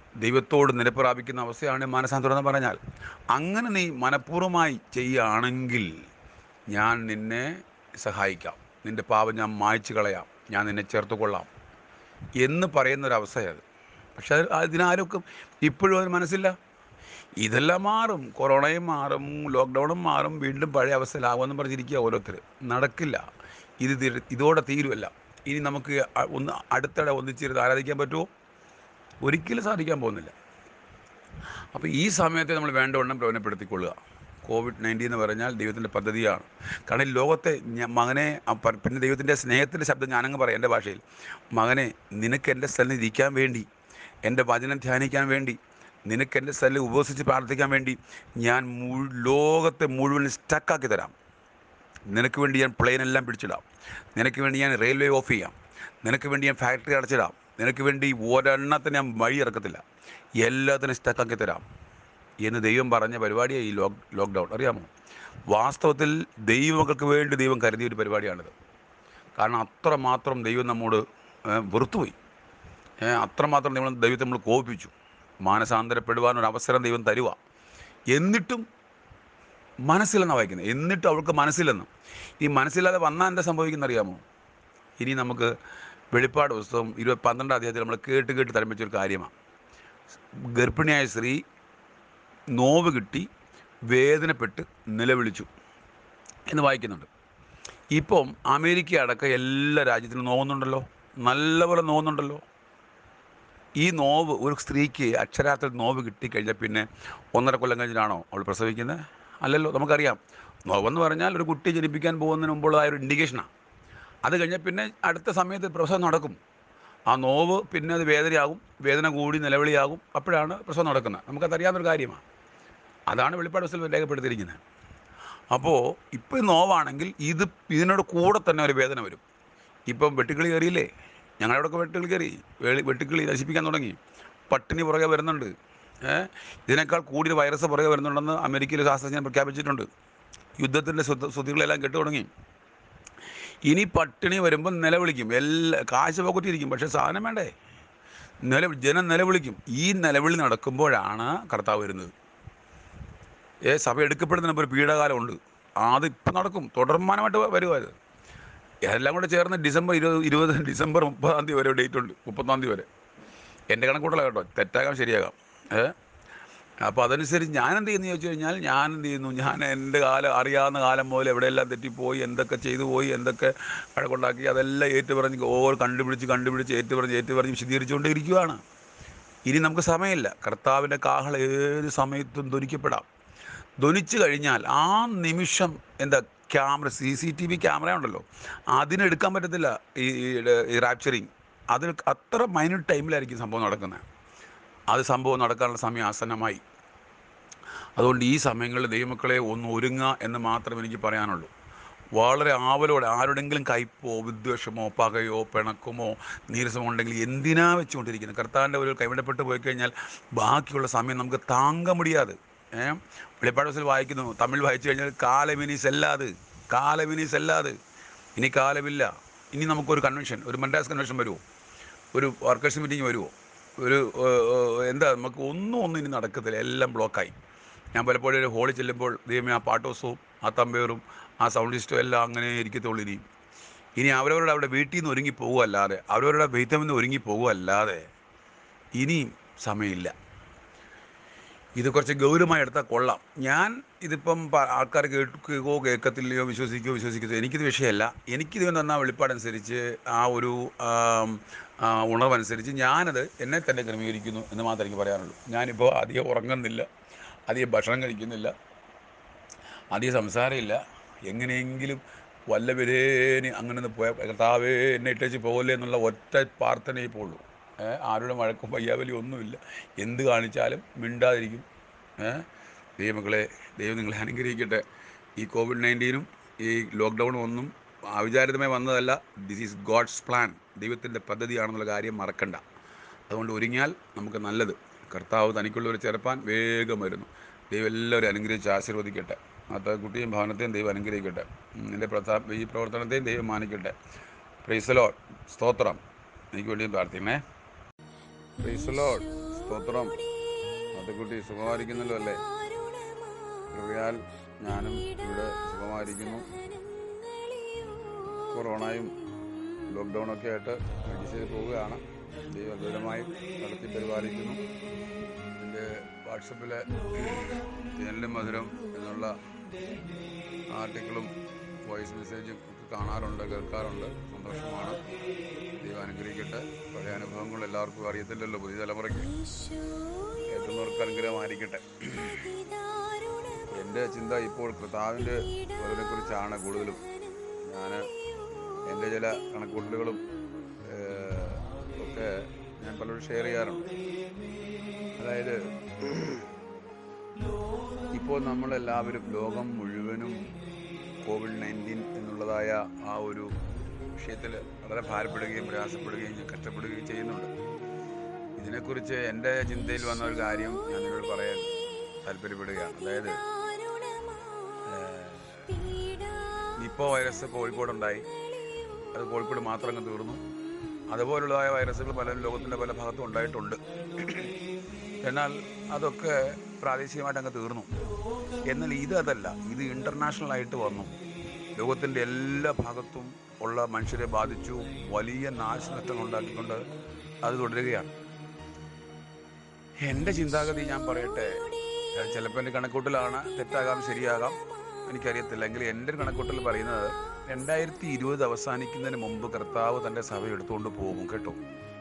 ദൈവത്തോട് നിരപ്രാപിക്കുന്ന അവസ്ഥയാണ് മാനസാന്തരം എന്ന് പറഞ്ഞാൽ. അങ്ങനെ നീ മനഃപൂർവ്വമായി ചെയ്യുകയാണെങ്കിൽ ഞാൻ നിന്നെ സഹായിക്കാം, നിൻ്റെ പാപം ഞാൻ മായ്ച്ചു കളയാം, ഞാൻ നിന്നെ ചേർത്ത് കൊള്ളാം എന്ന് പറയുന്നൊരവസ്ഥയത്. പക്ഷെ അത് അതിനാരൊക്കെ ഇപ്പോഴും അത് മനസ്സില്ല. ഇതെല്ലാം മാറും, കൊറോണയും മാറും, ലോക്ക്ഡൗണും മാറും, വീണ്ടും പഴയ അവസ്ഥയിലാകുമെന്ന് പറഞ്ഞിരിക്കുക ഓരോരുത്തർ. നടക്കില്ല. ഇത് തീർ- ഇതോടെ തീരുമല്ല. ഇനി നമുക്ക് അ- ഒന്ന് അടുത്തിടെ ഒന്നിച്ചിരുന്ന് ആരാധിക്കാൻ പറ്റുമോ? ഒരിക്കലും സാധിക്കാൻ പോകുന്നില്ല. അപ്പോൾ ഈ സമയത്തെ നമ്മൾ വേണ്ടവണ്ണം പ്രയോജനപ്പെടുത്തിക്കൊള്ളുക. കോവിഡ് നയൻറ്റീൻ എന്ന് പറഞ്ഞാൽ ദൈവത്തിൻ്റെ പദ്ധതിയാണ്. കാരണം ഈ ലോകത്തെ ഞ- മകനെ അ- പ- പിന്നെ ദൈവത്തിൻ്റെ സ്നേഹത്തിൻ്റെ ശബ്ദം ഞാനങ്ങ് പറയാം എൻ്റെ ഭാഷയിൽ. മകനെ, നിനക്ക് എൻ്റെ സ്ഥലത്ത് ഇരിക്കാൻ വേണ്ടി, എൻ്റെ വചനം ധ്യാനിക്കാൻ വേണ്ടി, നിനക്ക് എൻ്റെ സ്ഥലത്ത് ഉപവസിച്ച് പ്രാർത്ഥിക്കാൻ വേണ്ടി ഞാൻ മുഴു ലോകത്തെ മുഴുവൻ സ്റ്റക്കാക്കി തരാം. നിനക്ക് വേണ്ടി ഞാൻ പ്ലെയിനെല്ലാം പിടിച്ചിടാം, നിനക്ക് വേണ്ടി ഞാൻ റെയിൽവേ ഓഫ് ചെയ്യാം, നിനക്ക് വേണ്ടി ഞാൻ ഫാക്ടറി അടച്ചിടാം, നിനക്ക് വേണ്ടി ഒരെണ്ണത്തിന് ഞാൻ വഴി ഇറക്കത്തില്ല, എല്ലാത്തിനും സ്റ്റക്കാക്കി തരാം എന്ന് ദൈവം പറഞ്ഞ പരിപാടിയാണ് ഈ ലോക്ക് ലോക്ക്ഡൗൺ. അറിയാമോ? വാസ്തവത്തിൽ ദൈവമക്കൾക്ക് വേണ്ടി ദൈവം കരുതിയ ഒരു പരിപാടിയാണിത്. കാരണം അത്രമാത്രം ദൈവം നമ്മോട് ഏഹ്, വെറുത്തുപോയി. ഏഹ്, അത്രമാത്രം ദൈവം ദൈവത്തെ നമ്മൾ കോപിപ്പിച്ചു. മാനസാന്തരപ്പെടുവാനൊരു അവസരം ദൈവം തരുക. എന്നിട്ടും മനസ്സിലെന്നാണ് വായിക്കുന്നത്. എന്നിട്ടും അവൾക്ക് മനസ്സിലെന്ന്. ഈ മനസ്സില്ലാതെ വന്നാൽ എന്താ സംഭവിക്കുന്ന അറിയാമോ? ഇനി നമുക്ക് വെളിപ്പാട് പുസ്തകം ഇരുപത് പന്ത്രണ്ടാം അധ്യായത്തിൽ നമ്മൾ കേട്ട് കേട്ട് തരംപിച്ചൊരു കാര്യമാണ്. ഗർഭിണിയായ സ്ത്രീ നോവ് കിട്ടി വേദനപ്പെട്ട് നിലവിളിച്ചു എന്ന് വായിക്കുന്നുണ്ട്. ഇപ്പം അമേരിക്ക അടക്കം എല്ലാ രാജ്യത്തിലും നോവുന്നുണ്ടല്ലോ, നല്ലപോലെ നോവുന്നുണ്ടല്ലോ. ഈ നോവ് ഒരു സ്ത്രീക്ക് അക്ഷരാർത്ഥത്തിൽ നോവ് കിട്ടിക്കഴിഞ്ഞാൽ പിന്നെ ഒന്നര കൊല്ലം കഴിഞ്ഞിട്ടാണോ അവൾ പ്രസവിക്കുന്നത്? അല്ലല്ലോ. നമുക്കറിയാം, നോവെന്ന് പറഞ്ഞാൽ ഒരു കുട്ടി ജനിപ്പിക്കാൻ പോകുന്നതിന് മുമ്പുള്ളതായ ഒരു ഇൻഡിക്കേഷനാണ്. അത് കഴിഞ്ഞാൽ പിന്നെ അടുത്ത സമയത്ത് പ്രസവം നടക്കും. ആ നോവ് പിന്നെ അത് വേദനയാകും, വേദന കൂടി നിലവിളിയാകും, അപ്പോഴാണ് പ്രസവം നടക്കുന്നത്. നമുക്കതറിയാവുന്നൊരു കാര്യമാണ്. അതാണ് വെളിപ്പാട് പുസ്തകത്തിൽ രേഖപ്പെടുത്തിയിരിക്കുന്നത്. അപ്പോൾ ഇപ്പം നോവാണെങ്കിൽ ഇത് ഇതിനോട് കൂടെ തന്നെ ഒരു വേദന വരും. ഇപ്പം വെട്ടുക്കിളി കയറിയില്ലേ? ഞങ്ങളവിടെയൊക്കെ വെട്ടുകിളി കയറി, വേളി വെട്ടുക്കിളി നശിപ്പിക്കാൻ തുടങ്ങി, പട്ടിണി പുറകെ വരുന്നുണ്ട്. ഏഹ് ഇതിനേക്കാൾ കൂടിയ വൈറസ് പുറകെ വരുന്നുണ്ടെന്ന് അമേരിക്കയിലെ ശാസ്ത്രജ്ഞൻ പ്രഖ്യാപിച്ചിട്ടുണ്ട്. യുദ്ധത്തിൻ്റെ സ്വത്ത് സ്വത്തുക്കളെല്ലാം കെട്ടു തുടങ്ങി. ഇനി പട്ടിണി വരുമ്പോൾ നിലവിളിക്കും, എല്ലാ കാശ് പോക്കറ്റിരിക്കും, പക്ഷേ സാധനം വേണ്ടേ? നില ജനം നിലവിളിക്കും. ഈ നിലവിളി നടക്കുമ്പോഴാണ് കർത്താവ് വരുന്നത്. ഏ സഭ എടുക്കപ്പെടുന്നതിന് മുമ്പ് ഒരു പീഡകാലമുണ്ട്. അതിപ്പോൾ നടക്കും, തുടർമാനമായിട്ട് വരുക അത്. എല്ലാം കൂടെ ചേർന്ന് ഡിസംബർ ഇരുപത് ഇരുപത് ഡിസംബർ മുപ്പതാം തീയതി വരെ ഡേറ്റ് ഉണ്ട്, മുപ്പത്തൊന്നാം തീയതി വരെ. എൻ്റെ കണക്കൂട്ടല കേട്ടോ, തെറ്റാകാം ശരിയാകാം. ഏ അപ്പോൾ അതനുസരിച്ച് ഞാൻ എന്ത് ചെയ്യുന്നു ചോദിച്ചു കഴിഞ്ഞാൽ, ഞാൻ എന്ത് ചെയ്യുന്നു, ഞാൻ എൻ്റെ കാലം അറിയാവുന്ന കാലം മുതൽ എവിടെയെല്ലാം തെറ്റിപ്പോയി, എന്തൊക്കെ ചെയ്തു പോയി, എന്തൊക്കെ വഴക്കുണ്ടാക്കി, അതെല്ലാം ഏറ്റു പറഞ്ഞ് ഓരോ കണ്ടുപിടിച്ച് കണ്ടുപിടിച്ച് ഏറ്റു പറഞ്ഞ് ഏറ്റു പറഞ്ഞ് വിശദീകരിച്ചുകൊണ്ടേ ഇരിക്കുകയാണ്. ഇനി നമുക്ക് സമയമില്ല. കർത്താവിൻ്റെ കാഹളം ഏത് സമയത്തും ധ്വനിക്കപ്പെടാം. ധ്വനിച്ചു കഴിഞ്ഞാൽ ആ നിമിഷം എന്താ, camera, C C T V camera ഉണ്ടല്ലോ, അതിനെടുക്കാൻ പറ്റത്തില്ല ഈ ഈ റാപ്ചറിങ്. അതിൽ അത്ര മൈന്യൂട്ട് ടൈമിലായിരിക്കും സംഭവം നടക്കുന്നത്. അത് സംഭവം നടക്കാനുള്ള സമയം ആസന്നമായി. അതുകൊണ്ട് ഈ സമയങ്ങളിൽ ദൈവമക്കളെ ഒന്ന് ഒരുങ്ങുക എന്ന് മാത്രം എനിക്ക് പറയാനുള്ളൂ. വളരെ ആവലോടെ, ആരുടെങ്കിലും കയ്പോ വിദ്വേഷമോ പകയോ പിണക്കമോ നീരസമോ ഉണ്ടെങ്കിൽ എന്തിനാ വെച്ചുകൊണ്ടിരിക്കുന്നത്? കർത്താവിൻ്റെ ഒരു കൈവിടപ്പെട്ട് പോയി കഴിഞ്ഞാൽ ബാക്കിയുള്ള സമയം നമുക്ക് താങ്ക മുടിയാതെ. ഏഹ് വെളിപ്പാട് ദിവസത്തിൽ വായിക്കുന്നു, തമിഴ് വായിച്ചു കഴിഞ്ഞാൽ കാലമിനി സെല്ലാത്, കാലമിനി സെല്ലാത്. ഇനി കാലമില്ല. ഇനി നമുക്കൊരു കൺവെൻഷൻ, ഒരു മദ്രാസ് കൺവെൻഷൻ വരുമോ? ഒരു വർക്കേഴ്സ് മീറ്റിംഗ് വരുമോ? ഒരു ഏഹ്, ഏഹ്, എന്താ, നമുക്ക് ഒന്നും ഒന്നും ഇനി നടക്കത്തില്ല, എല്ലാം ബ്ലോക്കായി. ഞാൻ പലപ്പോഴും ഒരു ഹോളിൽ ചെല്ലുമ്പോൾ ദൈവമേ, ആ പാട്ടോസവും ആ തമ്പേറും ആ സൗണ്ട് സിസ്റ്റവും എല്ലാം അങ്ങനെ ഇരിക്കത്തുള്ളൂ. ഇനി ഇനി അവരവരുടെ അവിടെ വീട്ടിൽ നിന്ന് ഒരുങ്ങി പോകുമല്ലാതെ, അവരവരുടെ വീട്ടിൽ നിന്ന് ഒരുങ്ങി പോകുമല്ലാതെ ഇനിയും സമയമില്ല. ഇത് കുറച്ച് ഗൗരവമായി എടുത്താൽ കൊള്ളാം. ഞാൻ ഇതിപ്പം പ- ആൾക്കാർ കേൾക്കുകയോ കേൾക്കത്തില്ലയോ, വിശ്വസിക്കുകയോ വിശ്വസിക്കുകയോ, എനിക്കിത് വിഷയമല്ല. എനിക്കിത് തന്ന വെളിപ്പാടനുസരിച്ച്, ആ ഒരു ആം, ആ, ഉണർവനുസരിച്ച് ഞാനത് എന്നെ തന്നെ ക്രമീകരിക്കുന്നു എന്ന് മാത്രമേ എനിക്ക് പറയാനുള്ളൂ. ഞാനിപ്പോൾ അധികം ഉറങ്ങുന്നില്ല, അധികം ഭക്ഷണം കഴിക്കുന്നില്ല, അധികം സംസാരമില്ല. എങ്ങനെയെങ്കിലും വല്ല വിരേന് അങ്ങനെ ഒന്ന് പോയ, കർത്താവേ എന്നെ ഇട്ടേച്ച് പോകല്ലേ എന്നുള്ള ഒറ്റ പ്രാർത്ഥനയേ ഇപ്പോൾ ഉള്ളൂ. ഏഹ് ആരുടെ വഴക്കും വയ്യാവലിയും ഒന്നുമില്ല. എന്ത് കാണിച്ചാലും മിണ്ടാതിരിക്കും. ഏഹ് ദൈവമക്കളെ, ദൈവം നിങ്ങളെ അനുഗ്രഹിക്കട്ടെ. ഈ കോവിഡ് നയൻറ്റീനും ഈ ലോക്ക്ഡൗണും ഒന്നും അവിചാരിതമായി വന്നതല്ല. ദിസ് ഈസ് ഗോഡ്സ് പ്ലാൻ, ദൈവത്തിൻ്റെ പദ്ധതിയാണെന്നുള്ള കാര്യം മറക്കണ്ട. അതുകൊണ്ട് ഒരുങ്ങിയാൽ നമുക്ക് നല്ലത്. കർത്താവ് തനിക്കുള്ളവർ ചേർപ്പാൻ വേഗം വരുന്നു. ദൈവം എല്ലാവരും അനുഗ്രഹിച്ച് ആശീർവദിക്കട്ടെ. അത് കുട്ടിയും ഭവനത്തെയും ദൈവം അനുഗ്രഹിക്കട്ടെ. എൻ്റെ പ്രധാ ഈ പ്രവർത്തനത്തെയും ദൈവം മാനിക്കട്ടെ. Price the Lord. സ്തോത്രം. എനിക്ക് വേണ്ടിയും പ്രാർത്ഥിക്കണേ. Praise the Lord. സ്തോത്രം. അതുകുട്ടി സുഖമായിരിക്കുന്നല്ലോ അല്ലേ? കൃപയാൽ ഞാനും ഇവിടെ സുഖമായിരിക്കുന്നു. കൊറോണയും ലോക്ക്ഡൗണൊക്കെ ആയിട്ട് മെഡിസിനിൽ പോവുകയാണ്. ദൈവം അദ്ഭുതമായി നടത്തി പരിപാലിക്കുന്നു. എൻ്റെ വാട്സപ്പിലെ തേനിലും മധുരം എന്നുള്ള ആർട്ടിക്കിളും വോയിസ് മെസ്സേജും ഒക്കെ കാണാറുണ്ട്, കേൾക്കാറുണ്ട്. സന്തോഷമാണ്. ദൈവം അനുഗ്രഹിക്കട്ടെ. പഴയ അനുഭവങ്ങൾ എല്ലാവർക്കും അറിയത്തില്ലല്ലോ, പുതിയ തലമുറയ്ക്ക് കേൾക്കുന്നവർക്ക് അനുഗ്രഹമായിരിക്കട്ടെ. എൻ്റെ ചിന്ത ഇപ്പോൾ കർത്താവിൻ്റെ വരവിനെ കുറിച്ചാണ് കൂടുതലും. ഞാൻ എൻ്റെ ചില കണക്കൂട്ടലുകളും ഒക്കെ ഞാൻ പലരോടും ഷെയർ ചെയ്യാറുണ്ട്. അതായത് ഇപ്പോൾ നമ്മളെല്ലാവരും ലോകം മുഴുവനും കോവിഡ് നയൻറ്റീൻ എന്നുള്ളതായ ആ ഒരു വിഷയത്തിൽ വളരെ ഭാരപ്പെടുകയും പ്രയാസപ്പെടുകയും കഷ്ടപ്പെടുകയും ചെയ്യുന്നുണ്ട്. ഇതിനെക്കുറിച്ച് എൻ്റെ ചിന്തയിൽ വന്ന ഒരു കാര്യം ഞാൻ നിങ്ങളോട് പറയാൻ താല്പര്യപ്പെടുകയാണ്. അതായത് നിപ്പ വൈറസ് കോഴിക്കോടുണ്ടായി. അത് കോഴിക്കോട് മാത്രം അങ്ങ് തീർന്നു. അതുപോലുള്ളതായ വൈറസുകൾ പല ലോകത്തിൻ്റെ പല ഭാഗത്തും ഉണ്ടായിട്ടുണ്ട്. എന്നാൽ അതൊക്കെ പ്രാദേശികമായിട്ട് അങ്ങ് തീർന്നു. എന്നാൽ ഇത് അതല്ല, ഇത് ഇൻ്റർനാഷണൽ ആയിട്ട് വന്നു. ലോകത്തിൻ്റെ എല്ലാ ഭാഗത്തും ഉള്ള മനുഷ്യരെ ബാധിച്ചു. വലിയ നാശനഷ്ടങ്ങൾ ഉണ്ടാക്കിക്കൊണ്ട് അത് തുടരുകയാണ്. എൻ്റെ ചിന്താഗതി ഞാൻ പറയട്ടെ. ചിലപ്പോൾ എൻ്റെ കണക്കൂട്ടലാണ്, തെറ്റാകാം, ശരിയാകാം, എനിക്കറിയത്തില്ല. എങ്കിൽ എൻ്റെ ഒരു കണക്കൂട്ടൽ പറയുന്നത് രണ്ടായിരത്തി ഇരുപത് അവസാനിക്കുന്നതിന് മുമ്പ് കർത്താവ് തൻ്റെ സഭ എടുത്തുകൊണ്ട് പോകും കേട്ടോ.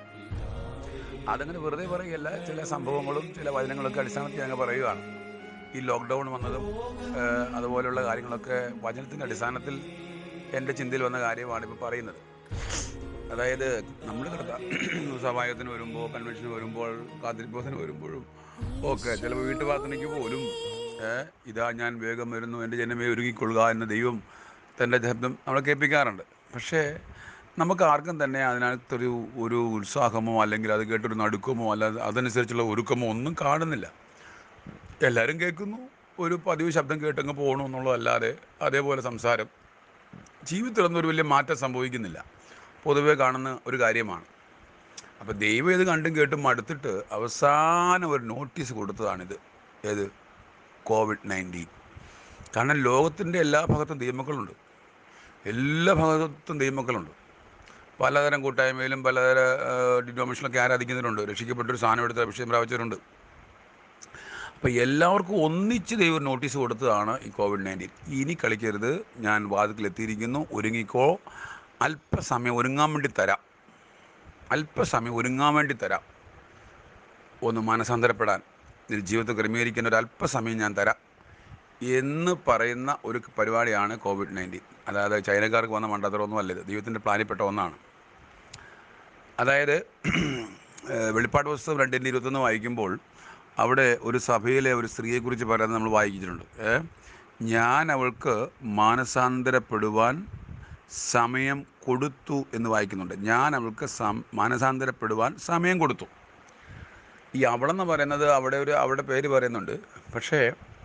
അതങ്ങനെ വെറുതെ പറയുകയല്ല, ചില സംഭവങ്ങളും ചില വചനങ്ങളൊക്കെ അടിസ്ഥാനത്തിൽ ഞങ്ങൾ പറയുകയാണ്. ഈ ലോക്ക്ഡൗൺ വന്നതും അതുപോലെയുള്ള കാര്യങ്ങളൊക്കെ വചനത്തിൻ്റെ അടിസ്ഥാനത്തിൽ എൻ്റെ ചിന്തയിൽ വന്ന കാര്യമാണ് ഇപ്പോൾ പറയുന്നത്. അതായത് നമ്മൾ സഭായത്തിന് വരുമ്പോൾ, കൺവെൻഷന് വരുമ്പോൾ, കാത്തിരിപ്പത്തിന് വരുമ്പോഴും ഒക്കെ ചിലപ്പോൾ വീട്ടുപ്രാർത്ഥനയ്ക്ക് പോലും ഇതാ ഞാൻ വേഗം വരുന്നു, എൻ്റെ ജനമേ ഒരുങ്ങിക്കൊള്ളുക എന്ന ദൈവം തൻ്റെ ശബ്ദം നമ്മളെ കേൾപ്പിക്കാറുണ്ട്. പക്ഷേ നമുക്ക് ആർക്കും തന്നെ അതിനകത്തൊരു ഒരു ഉത്സാഹമോ അല്ലെങ്കിൽ അത് കേട്ടൊരു നടുക്കമോ അല്ലാതെ അതനുസരിച്ചുള്ള ഒരുക്കമോ ഒന്നും കാണുന്നില്ല. എല്ലാവരും കേൾക്കുന്നു, ഒരു പതിവ് ശബ്ദം കേട്ടങ്ങ് പോകണു എന്നുള്ളതല്ലാതെ അതേപോലെ സംസാരം ജീവിതത്തിലൊന്നും ഒരു വലിയ മാറ്റം സംഭവിക്കുന്നില്ല. പൊതുവേ കാണുന്ന ഒരു കാര്യമാണ്. അപ്പോൾ ദൈവം ഇത് കണ്ടും കേട്ടും മടുത്തിട്ട് അവസാനം ഒരു നോട്ടീസ് കൊടുത്തതാണിത്. ഏത്? Covid nineteen. കാരണം ലോകത്തിൻ്റെ എല്ലാ ഭാഗത്തും ദൈവമക്കളുണ്ട്, എല്ലാ ഭാഗത്തും ദൈവമക്കളുണ്ട്. പലതരം കൂട്ടായ്മയിലും പലതര ഡിനോമിനേഷനൊക്കെ ആരാധിക്കുന്നവരുണ്ട്. രക്ഷിക്കപ്പെട്ടൊരു സാധനം എടുത്ത് അഭിഷേകം പ്രാപിച്ചവരുണ്ട്. അപ്പോൾ എല്ലാവർക്കും ഒന്നിച്ച് ദൈവം നോട്ടീസ് കൊടുത്തതാണ് ഈ കോവിഡ് നയൻറ്റീൻ. ഇനി കളിക്കരുത്, ഞാൻ വാതിൽക്കലെത്തിയിരിക്കുന്നു, ഒരുങ്ങിക്കോ, അല്പസമയം ഒരുങ്ങാൻ വേണ്ടി തരാം, അല്പസമയം ഒരുങ്ങാൻ വേണ്ടി തരാം, ഒന്ന് മനസാന്തരപ്പെടാൻ, നിന്റെ ജീവിതത്തെ ക്രമീകരിക്കുന്ന ഒരു അല്പസമയം ഞാൻ തരാം എന്ന് പറയുന്ന ഒരു പരിപാടിയാണ് കോവിഡ് നയൻറ്റീൻ. അതായത് ചൈനക്കാർക്ക് വന്ന മണ്ടത്തരമൊന്നും അല്ല, ഇത് ദൈവത്തിൻ്റെ പ്ലാനിൽപ്പെട്ട ഒന്നാണ്. അതായത് വെളിപ്പാട് പുസ്തകം രണ്ടിൻ്റെ ഇരുപത്തൊന്ന് വായിക്കുമ്പോൾ അവിടെ ഒരു സഭയിലെ ഒരു സ്ത്രീയെക്കുറിച്ച് പറയുന്നത് നമ്മൾ വായിച്ചിട്ടുണ്ട്. ഞാൻ അവൾക്ക് മാനസാന്തരപ്പെടുവാൻ സമയം കൊടുത്തു എന്ന് വായിക്കുന്നുണ്ട്. ഞാൻ അവൾക്ക് സം മാനസാന്തരപ്പെടുവാൻ സമയം കൊടുത്തു. ഈ അവളെന്ന് പറയുന്നത് അവിടെ ഒരു അവളുടെ പേര് പറയുന്നുണ്ട്. പക്ഷേ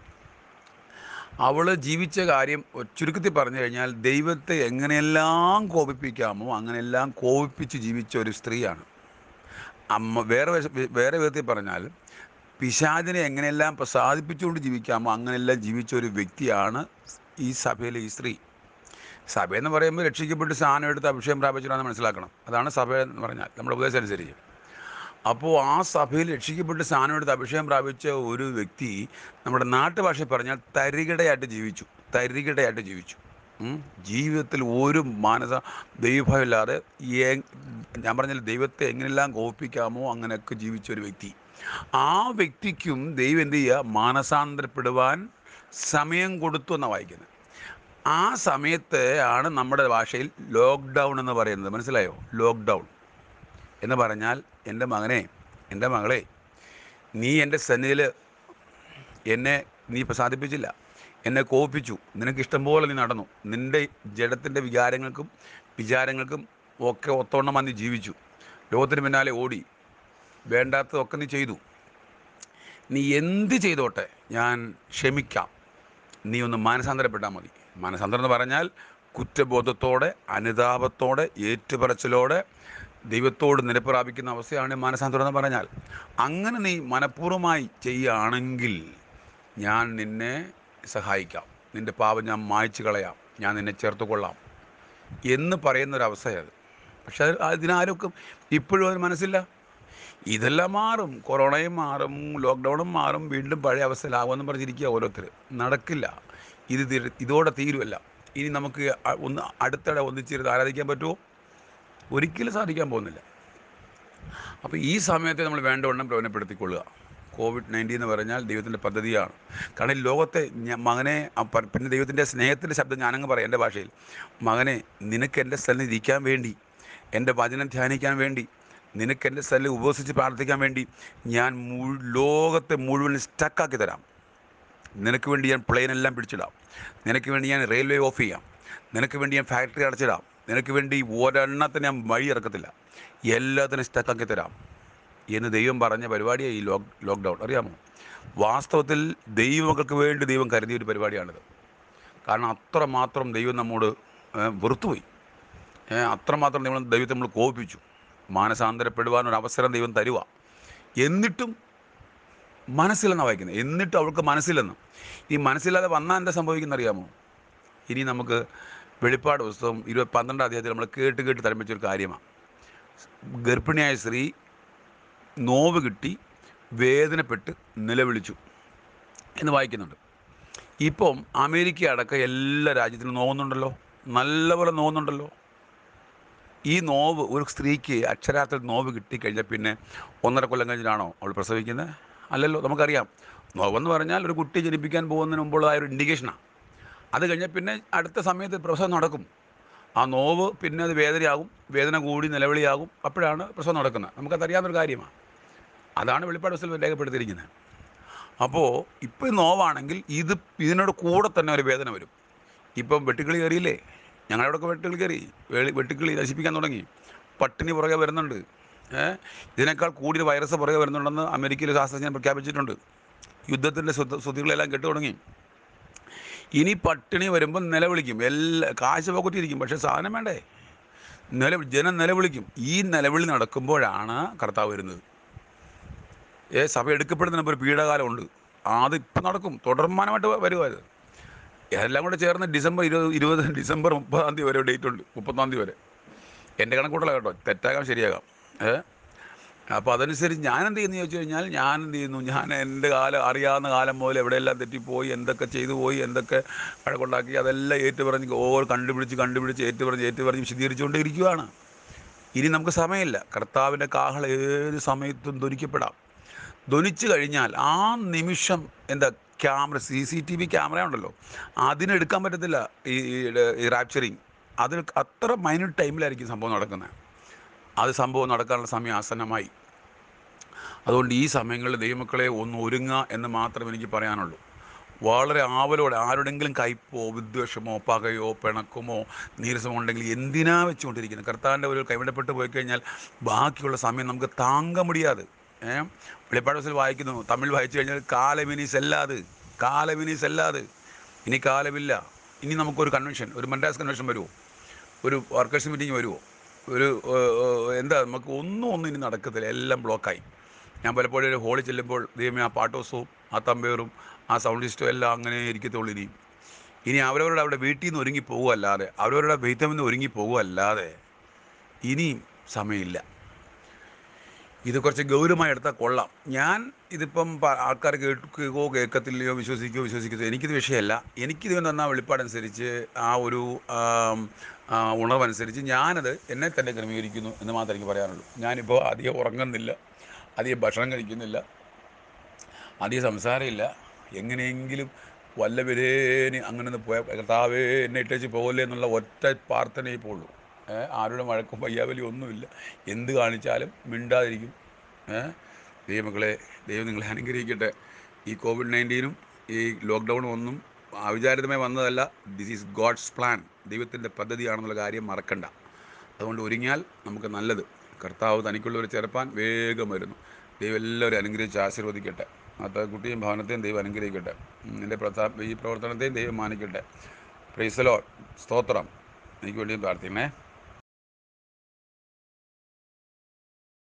അവൾ ജീവിച്ച കാര്യം ചുരുക്കത്തിൽ പറഞ്ഞു കഴിഞ്ഞാൽ ദൈവത്തെ എങ്ങനെയെല്ലാം കോപിപ്പിക്കാമോ അങ്ങനെയെല്ലാം കോപിപ്പിച്ച് ജീവിച്ച ഒരു സ്ത്രീയാണ്. അമ്മ വേറെ വേറെ വിധത്തിൽ പറഞ്ഞാൽ പിശാചിനെ എങ്ങനെയെല്ലാം പ്രസാദിപ്പിച്ചുകൊണ്ട് ജീവിക്കാമോ അങ്ങനെയെല്ലാം ജീവിച്ച ഒരു വ്യക്തിയാണ് ഈ സഭയിലെ ഈ സ്ത്രീ. സഭയെന്ന് പറയുമ്പോൾ രക്ഷിക്കപ്പെട്ട് സ്ഥാനം എടുത്ത് അഭിഷേകം പ്രാപിച്ചിട്ടാണെന്ന് മനസ്സിലാക്കണം. അതാണ് സഭ എന്ന് പറഞ്ഞാൽ നമ്മുടെ ഉപദേശം അനുസരിച്ച്. അപ്പോൾ ആ സഭയിൽ രക്ഷിക്കപ്പെട്ട് സ്ഥാനം എടുത്ത് അഭിഷേകം പ്രാപിച്ച ഒരു വ്യക്തി നമ്മുടെ നാട്ടുഭാഷയിൽ പറഞ്ഞാൽ തരികിടയായിട്ട് ജീവിച്ചു, തരികിടയായിട്ട് ജീവിച്ചു. ജീവിതത്തിൽ ഒരു മാനസ ദൈവഭയമില്ലാതെ ഞാൻ പറഞ്ഞാൽ ദൈവത്തെ എങ്ങനെയെല്ലാം കോപിപ്പിക്കാമോ അങ്ങനെയൊക്കെ ജീവിച്ച ഒരു വ്യക്തി. ആ വ്യക്തിക്കും ദൈവം എന്ത് ചെയ്യുക? മാനസാന്തരപ്പെടുവാൻ സമയം കൊടുത്തു എന്നാണ് വായിക്കുന്നത്. ആ സമയത്ത് ആണ് നമ്മുടെ ഭാഷയിൽ ലോക്ക്ഡൗൺ എന്ന് പറയുന്നത്. മനസ്സിലായോ? ലോക്ക്ഡൗൺ എന്ന് പറഞ്ഞാൽ എൻ്റെ മകനെ, എൻ്റെ മകളെ, നീ എൻ്റെ സന്നിധിയിൽ എന്നെ നീ പ്രസാദിപ്പിച്ചില്ല, എന്നെ കോപിപ്പിച്ചു, നിനക്കിഷ്ടം പോലെ നീ നടന്നു, നിൻ്റെ ജഡത്തിൻ്റെ വികാരങ്ങൾക്കും വിചാരങ്ങൾക്കും ഒക്കെ ഒത്തോണം നീ ജീവിച്ചു, ലോകത്തിന് പിന്നാലെ ഓടി, വേണ്ടാത്തതൊക്കെ നീ ചെയ്തു. നീ എന്ത് ചെയ്തോട്ടെ, ഞാൻ ക്ഷമിക്കാം, നീ ഒന്ന് മാനസാന്തരപ്പെട്ടാൽ മതി. മാനസാന്തരം എന്ന് പറഞ്ഞാൽ കുറ്റബോധത്തോടെ, അനുതാപത്തോടെ, ഏറ്റുപറച്ചിലോടെ ദൈവത്തോട് നിരപ്പ് പ്രാപിക്കുന്ന അവസ്ഥയാണ് മാനസാന്തരം എന്ന് പറഞ്ഞാൽ. അങ്ങനെ നീ മനഃപൂർവ്വമായി ചെയ്യുകയാണെങ്കിൽ ഞാൻ നിന്നെ സഹായിക്കാം, നിൻ്റെ പാപം ഞാൻ മായ്ച്ചു കളയാം, ഞാൻ നിന്നെ ചേർത്ത് കൊള്ളാം എന്ന് പറയുന്നൊരവസ്ഥയത്. പക്ഷെ അത് അതിനാരൊക്കെ ഇപ്പോഴും അത് മനസ്സില്ല. ഇതെല്ലാം മാറും, കൊറോണയും മാറും, ലോക്ക്ഡൗണും മാറും, വീണ്ടും പഴയ അവസ്ഥയിലാകുമെന്ന് പറഞ്ഞിരിക്കുക ഓരോരുത്തർ. നടക്കില്ല. ഇത് തീര- ഇതോടെ തീരുമല്ല. ഇനി നമുക്ക് അ- ഒന്ന് അടുത്തിടെ ഒന്നിച്ചിരുന്ന് ആരാധിക്കാൻ പറ്റുമോ? ഒരിക്കലും സാധിക്കാൻ പോകുന്നില്ല. അപ്പോൾ ഈ സമയത്തെ നമ്മൾ വേണ്ടവണ്ണം പ്രയോജനപ്പെടുത്തിക്കൊള്ളുക. കോവിഡ് നയൻറ്റീൻ എന്ന് പറഞ്ഞാൽ ദൈവത്തിൻ്റെ പദ്ധതിയാണ്. കാരണം ഈ ലോകത്തെ ഞ- മകനെ അ- പ- പിന്നെ ദൈവത്തിൻ്റെ സ്നേഹത്തിൻ്റെ ശബ്ദം ഞാനങ്ങ് പറയാം എൻ്റെ ഭാഷയിൽ. മകനെ, നിനക്ക് എൻ്റെ സ്ഥലത്ത് ഇരിക്കാൻ വേണ്ടി, എൻ്റെ വചനം ധ്യാനിക്കാൻ വേണ്ടി, നിനക്ക് എൻ്റെ സ്ഥലത്ത് ഉപവസിച്ച് പ്രാർത്ഥിക്കാൻ വേണ്ടി ഞാൻ മുഴു ലോകത്തെ മുഴുവൻ സ്റ്റക്കാക്കി തരാം. നിനക്ക് വേണ്ടി ഞാൻ പ്ലെയിനെല്ലാം പിടിച്ചിടാം, നിനക്ക് വേണ്ടി ഞാൻ റെയിൽവേ ഓഫ് ചെയ്യാം, നിനക്ക് വേണ്ടി ഞാൻ ഫാക്ടറി അടച്ചിടാം, നിനക്ക് വേണ്ടി ഒരെണ്ണത്തിന് ഞാൻ വഴി ഇറക്കത്തില്ല, എല്ലാത്തിനും സ്റ്റക്കാക്കി തരാം എന്ന് ദൈവം പറഞ്ഞ പരിപാടിയാണ് ഈ ലോക്ക് ലോക്ക്ഡൗൺ. അറിയാമോ? വാസ്തവത്തിൽ ദൈവമക്കൾക്ക് വേണ്ടി ദൈവം കരുതിയ ഒരു പരിപാടിയാണിത്. കാരണം അത്രമാത്രം ദൈവം നമ്മോട് ഏഹ്, വെറുത്തുപോയി. ഏഹ്, അത്രമാത്രം ദൈവം ദൈവത്തെ നമ്മൾ കോപിപ്പിച്ചു. മാനസാന്തരപ്പെടുവാനൊരു അവസരം ദൈവം തരുക. എന്നിട്ടും മനസ്സിലെന്നാണ് വായിക്കുന്നത്. എന്നിട്ടും അവൾക്ക് മനസ്സിലെന്ന്. ഈ മനസ്സില്ലാതെ വന്നാൽ എന്താ സംഭവിക്കുന്നത് അറിയാമോ? ഇനി നമുക്ക് വെളിപ്പാട് പുസ്തകം ഇരുപത് പന്ത്രണ്ടാം അധ്യായത്തിൽ നമ്മൾ കേട്ട് കേട്ട് തരംപിച്ചൊരു കാര്യമാണ്. ഗർഭിണിയായ സ്ത്രീ നോവ് കിട്ടി വേദനപ്പെട്ട് നിലവിളിച്ചു എന്ന് വായിക്കുന്നുണ്ട്. ഇപ്പം അമേരിക്ക അടക്കം എല്ലാ രാജ്യത്തിലും നോവുന്നുണ്ടല്ലോ, നല്ലപോലെ നോവുന്നുണ്ടല്ലോ. ഈ നോവ് ഒരു സ്ത്രീക്ക് അക്ഷരാർത്ഥത്തിൽ നോവ് കിട്ടിക്കഴിഞ്ഞാൽ പിന്നെ ഒന്നര കൊല്ലം കഴിഞ്ഞിട്ടാണോ അവൾ പ്രസവിക്കുന്നത്? അല്ലല്ലോ. നമുക്കറിയാം, നോവെന്ന് പറഞ്ഞാൽ ഒരു കുട്ടി ജനിപ്പിക്കാൻ പോകുന്നതിന് മുമ്പുള്ളതായ ഒരു ഇൻഡിക്കേഷനാണ്. അത് കഴിഞ്ഞാൽ പിന്നെ അടുത്ത സമയത്ത് പ്രസവം നടക്കും. ആ നോവ് പിന്നെ അത് വേദനയാകും, വേദന കൂടി നിലവിളിയാകും, അപ്പോഴാണ് പ്രസവം നടക്കുന്നത്. നമുക്കതറിയാവുന്നൊരു കാര്യമാണ്. അതാണ് വെളിപ്പാട് പുസ്തകത്തിൽ രേഖപ്പെടുത്തിയിരിക്കുന്നത്. അപ്പോൾ ഇപ്പോൾ നോവാണെങ്കിൽ ഇത് ഇതിനോട് കൂടെ തന്നെ ഒരു വേദന വരും. ഇപ്പം വെട്ടുക്കിളി കയറിയില്ലേ? ഞങ്ങളവിടെയൊക്കെ വെട്ടുകിളി കയറി, വേളി വെട്ടുക്കിളി നശിപ്പിക്കാൻ തുടങ്ങി, പട്ടിണി പുറകെ വരുന്നുണ്ട്. ഏഹ് ഇതിനേക്കാൾ കൂടുതൽ വൈറസ് പുറകെ വരുന്നുണ്ടെന്ന് അമേരിക്കയിലെ ശാസ്ത്രജ്ഞൻ പ്രഖ്യാപിച്ചിട്ടുണ്ട്. യുദ്ധത്തിൻ്റെ ശ്രുതികളെല്ലാം കെട്ടു തുടങ്ങി. ഇനി പട്ടിണി വരുമ്പോൾ നിലവിളിക്കും, എല്ലാ കാശ് പോക്കറ്റിരിക്കും, പക്ഷേ സാധനം വേണ്ടേ? നില ജനം നിലവിളിക്കും. ഈ നിലവിളി നടക്കുമ്പോഴാണ് കർത്താവ് വരുന്നത്. ഏ സഭ എടുക്കപ്പെടുന്നതിന് ഒരു പീഡകാലമുണ്ട്. അത് ഇപ്പം നടക്കും, തുടർമാനമായിട്ട് വരുമായത്. എല്ലാം കൂടെ ചേർന്ന് ഡിസംബർ ഇരുപത് ഇരുപത് ഡിസംബർ മുപ്പതാം തീയതി വരെ ഡേറ്റ് ഉണ്ട്. മുപ്പത്താം തീയതി വരെ. എൻ്റെ കണക്കൂട്ടല കേട്ടോ, തെറ്റാകാം ശരിയാകാം. ഏ അപ്പോൾ അതനുസരിച്ച് ഞാൻ എന്ത് ചെയ്യുന്നു ചോദിച്ചു കഴിഞ്ഞാൽ, ഞാൻ എന്ത് ചെയ്യുന്നു, ഞാൻ എൻ്റെ കാലം അറിയാവുന്ന കാലം മുതൽ എവിടെയെല്ലാം തെറ്റിപ്പോയി, എന്തൊക്കെ ചെയ്തു പോയി, എന്തൊക്കെ വഴക്കുണ്ടാക്കി, അതെല്ലാം ഏറ്റുപറഞ്ഞ് ഓരോ കണ്ടുപിടിച്ച് കണ്ടുപിടിച്ച് ഏറ്റുപറഞ്ഞ് ഏറ്റുപറഞ്ഞ് വിശദീകരിച്ചുകൊണ്ടേ ഇരിക്കുകയാണ്. ഇനി നമുക്ക് സമയമില്ല. കർത്താവിൻ്റെ കാഹളം ഏത് സമയത്തും ധ്വനിക്കപ്പെടാം. ധ്വനിച്ചു കഴിഞ്ഞാൽ ആ നിമിഷം എന്താ, camera C C T V camera ഉണ്ടല്ലോ, അതിനെടുക്കാൻ പറ്റത്തില്ല ഈ ഈ റാപ്ചറിങ്. അതിന് അത്ര മൈന്യൂട്ട് ടൈമിലായിരിക്കും സംഭവം നടക്കുന്നത്. അത് സംഭവം നടക്കാനുള്ള സമയം ആസന്നമായി. അതുകൊണ്ട് ഈ സമയങ്ങളിൽ ദൈവമക്കളെ ഒന്ന് ഒരുങ്ങുക എന്ന് മാത്രമേ എനിക്ക് പറയാനുള്ളൂ. വളരെ ആവലോടെ ആരുടെങ്കിലും കയ്പോ വിദ്വേഷമോ പകയോ പിണക്കമോ നീരസമോ ഉണ്ടെങ്കിൽ എന്തിനാ വെച്ചുകൊണ്ടിരിക്കുന്നത്? കർത്താവിൻ്റെ ഒരു കൈവിടപ്പെട്ട് പോയി കഴിഞ്ഞാൽ ബാക്കിയുള്ള സമയം നമുക്ക് താങ്ക മുടിയാതെ. ഏഹ് വെളിപ്പാട് പുസ്തകത്തിൽ വായിക്കുന്നു, തമിഴ് വായിച്ചു കഴിഞ്ഞാൽ കാലമിനി സെല്ലാത്, കാലമിനി സെല്ലാത്. ഇനി കാലമില്ല. ഇനി നമുക്കൊരു കൺവെൻഷൻ, ഒരു മദ്രാസ് കൺവെൻഷൻ വരുമോ? ഒരു വർക്കേഴ്സ് മീറ്റിംഗ് വരുമോ? ഒരു എന്താ, നമുക്ക് ഒന്നും ഒന്നും ഇനി നടക്കത്തില്ല. എല്ലാം ബ്ലോക്കായി. ഞാൻ പലപ്പോഴും ഒരു ഹോളിൽ ചെല്ലുമ്പോൾ ദൈവമേ, ആ പാട്ടോസവും ആ തമ്പേറും ആ സൗണ്ട് സിസ്റ്റവും എല്ലാം അങ്ങനെ ഇരിക്കത്തുള്ളൂ. ഇനി ഇനി അവരവരുടെ അവിടെ വീട്ടിൽ നിന്ന് ഒരുങ്ങി പോകുമല്ലാതെ, അവരവരുടെ വെയ്ത്തമിൽ നിന്ന് ഒരുങ്ങി പോകുമല്ലാതെ ഇനിയും സമയമില്ല. ഇത് കുറച്ച് ഗൗരവമായി എടുത്താൽ കൊള്ളാം. ഞാൻ ഇതിപ്പം ആൾക്കാർ കേൾക്കുകയോ കേൾക്കത്തില്ലയോ, വിശ്വസിക്കുകയോ വിശ്വസിക്കുകയോ എനിക്കിത് വിഷയമല്ല. എനിക്കിത് തന്ന വെളിപ്പാടനുസരിച്ച്, ആ ഒരു ഉണർവനുസരിച്ച് ഞാനത് എന്നെ തന്നെ ക്രമീകരിക്കുന്നു എന്ന് മാത്രമേ എനിക്ക് പറയാനുള്ളൂ. ഞാനിപ്പോൾ അധികം ഉറങ്ങുന്നില്ല, അധികം ഭക്ഷണം കഴിക്കുന്നില്ല, അധികം സംസാരമില്ല. എങ്ങനെയെങ്കിലും വല്ല വിധേനെ അങ്ങനെ ഒന്ന് പോയ കർത്താവേ എന്നെ ഇട്ടേച്ച് പോകല്ലേ എന്നുള്ള ഒറ്റ പ്രാർത്ഥനയെ പോളൂ. ആരുടെ വഴക്കും വയ്യാവലി ഒന്നുമില്ല. എന്ത് കാണിച്ചാലും മിണ്ടാതിരിക്കും. ദൈവമക്കളെ, ദൈവം നിങ്ങളെ അനുഗ്രഹിക്കട്ടെ. ഈ കോവിഡ് നയൻറ്റീനും ഈ ലോക്ക്ഡൗണും ഒന്നും അവിചാരിതമായി വന്നതല്ല. This is God's plan. ദൈവത്തിൻ്റെ പദ്ധതിയാണെന്നുള്ള കാര്യം മറക്കണ്ട. അതുകൊണ്ട് ഒരുങ്ങിയാൽ നമുക്ക് നല്ലത്. കർത്താവ് തനിക്കുള്ളവർ ചേർപ്പാൻ വേഗം വരുന്നു. ദൈവം എല്ലാവരും അനുഗ്രഹിച്ച് ആശീർവദിക്കട്ടെ. അത് കുട്ടിയും ഭവനത്തെയും ദൈവം അനുഗ്രഹിക്കട്ടെ. എൻ്റെ പ്രധാ ഈ പ്രവർത്തനത്തെയും ദൈവം മാനിക്കട്ടെ. Price the Lord. സ്തോത്രം. എനിക്ക് വേണ്ടിയും പ്രാർത്ഥിക്കണേ.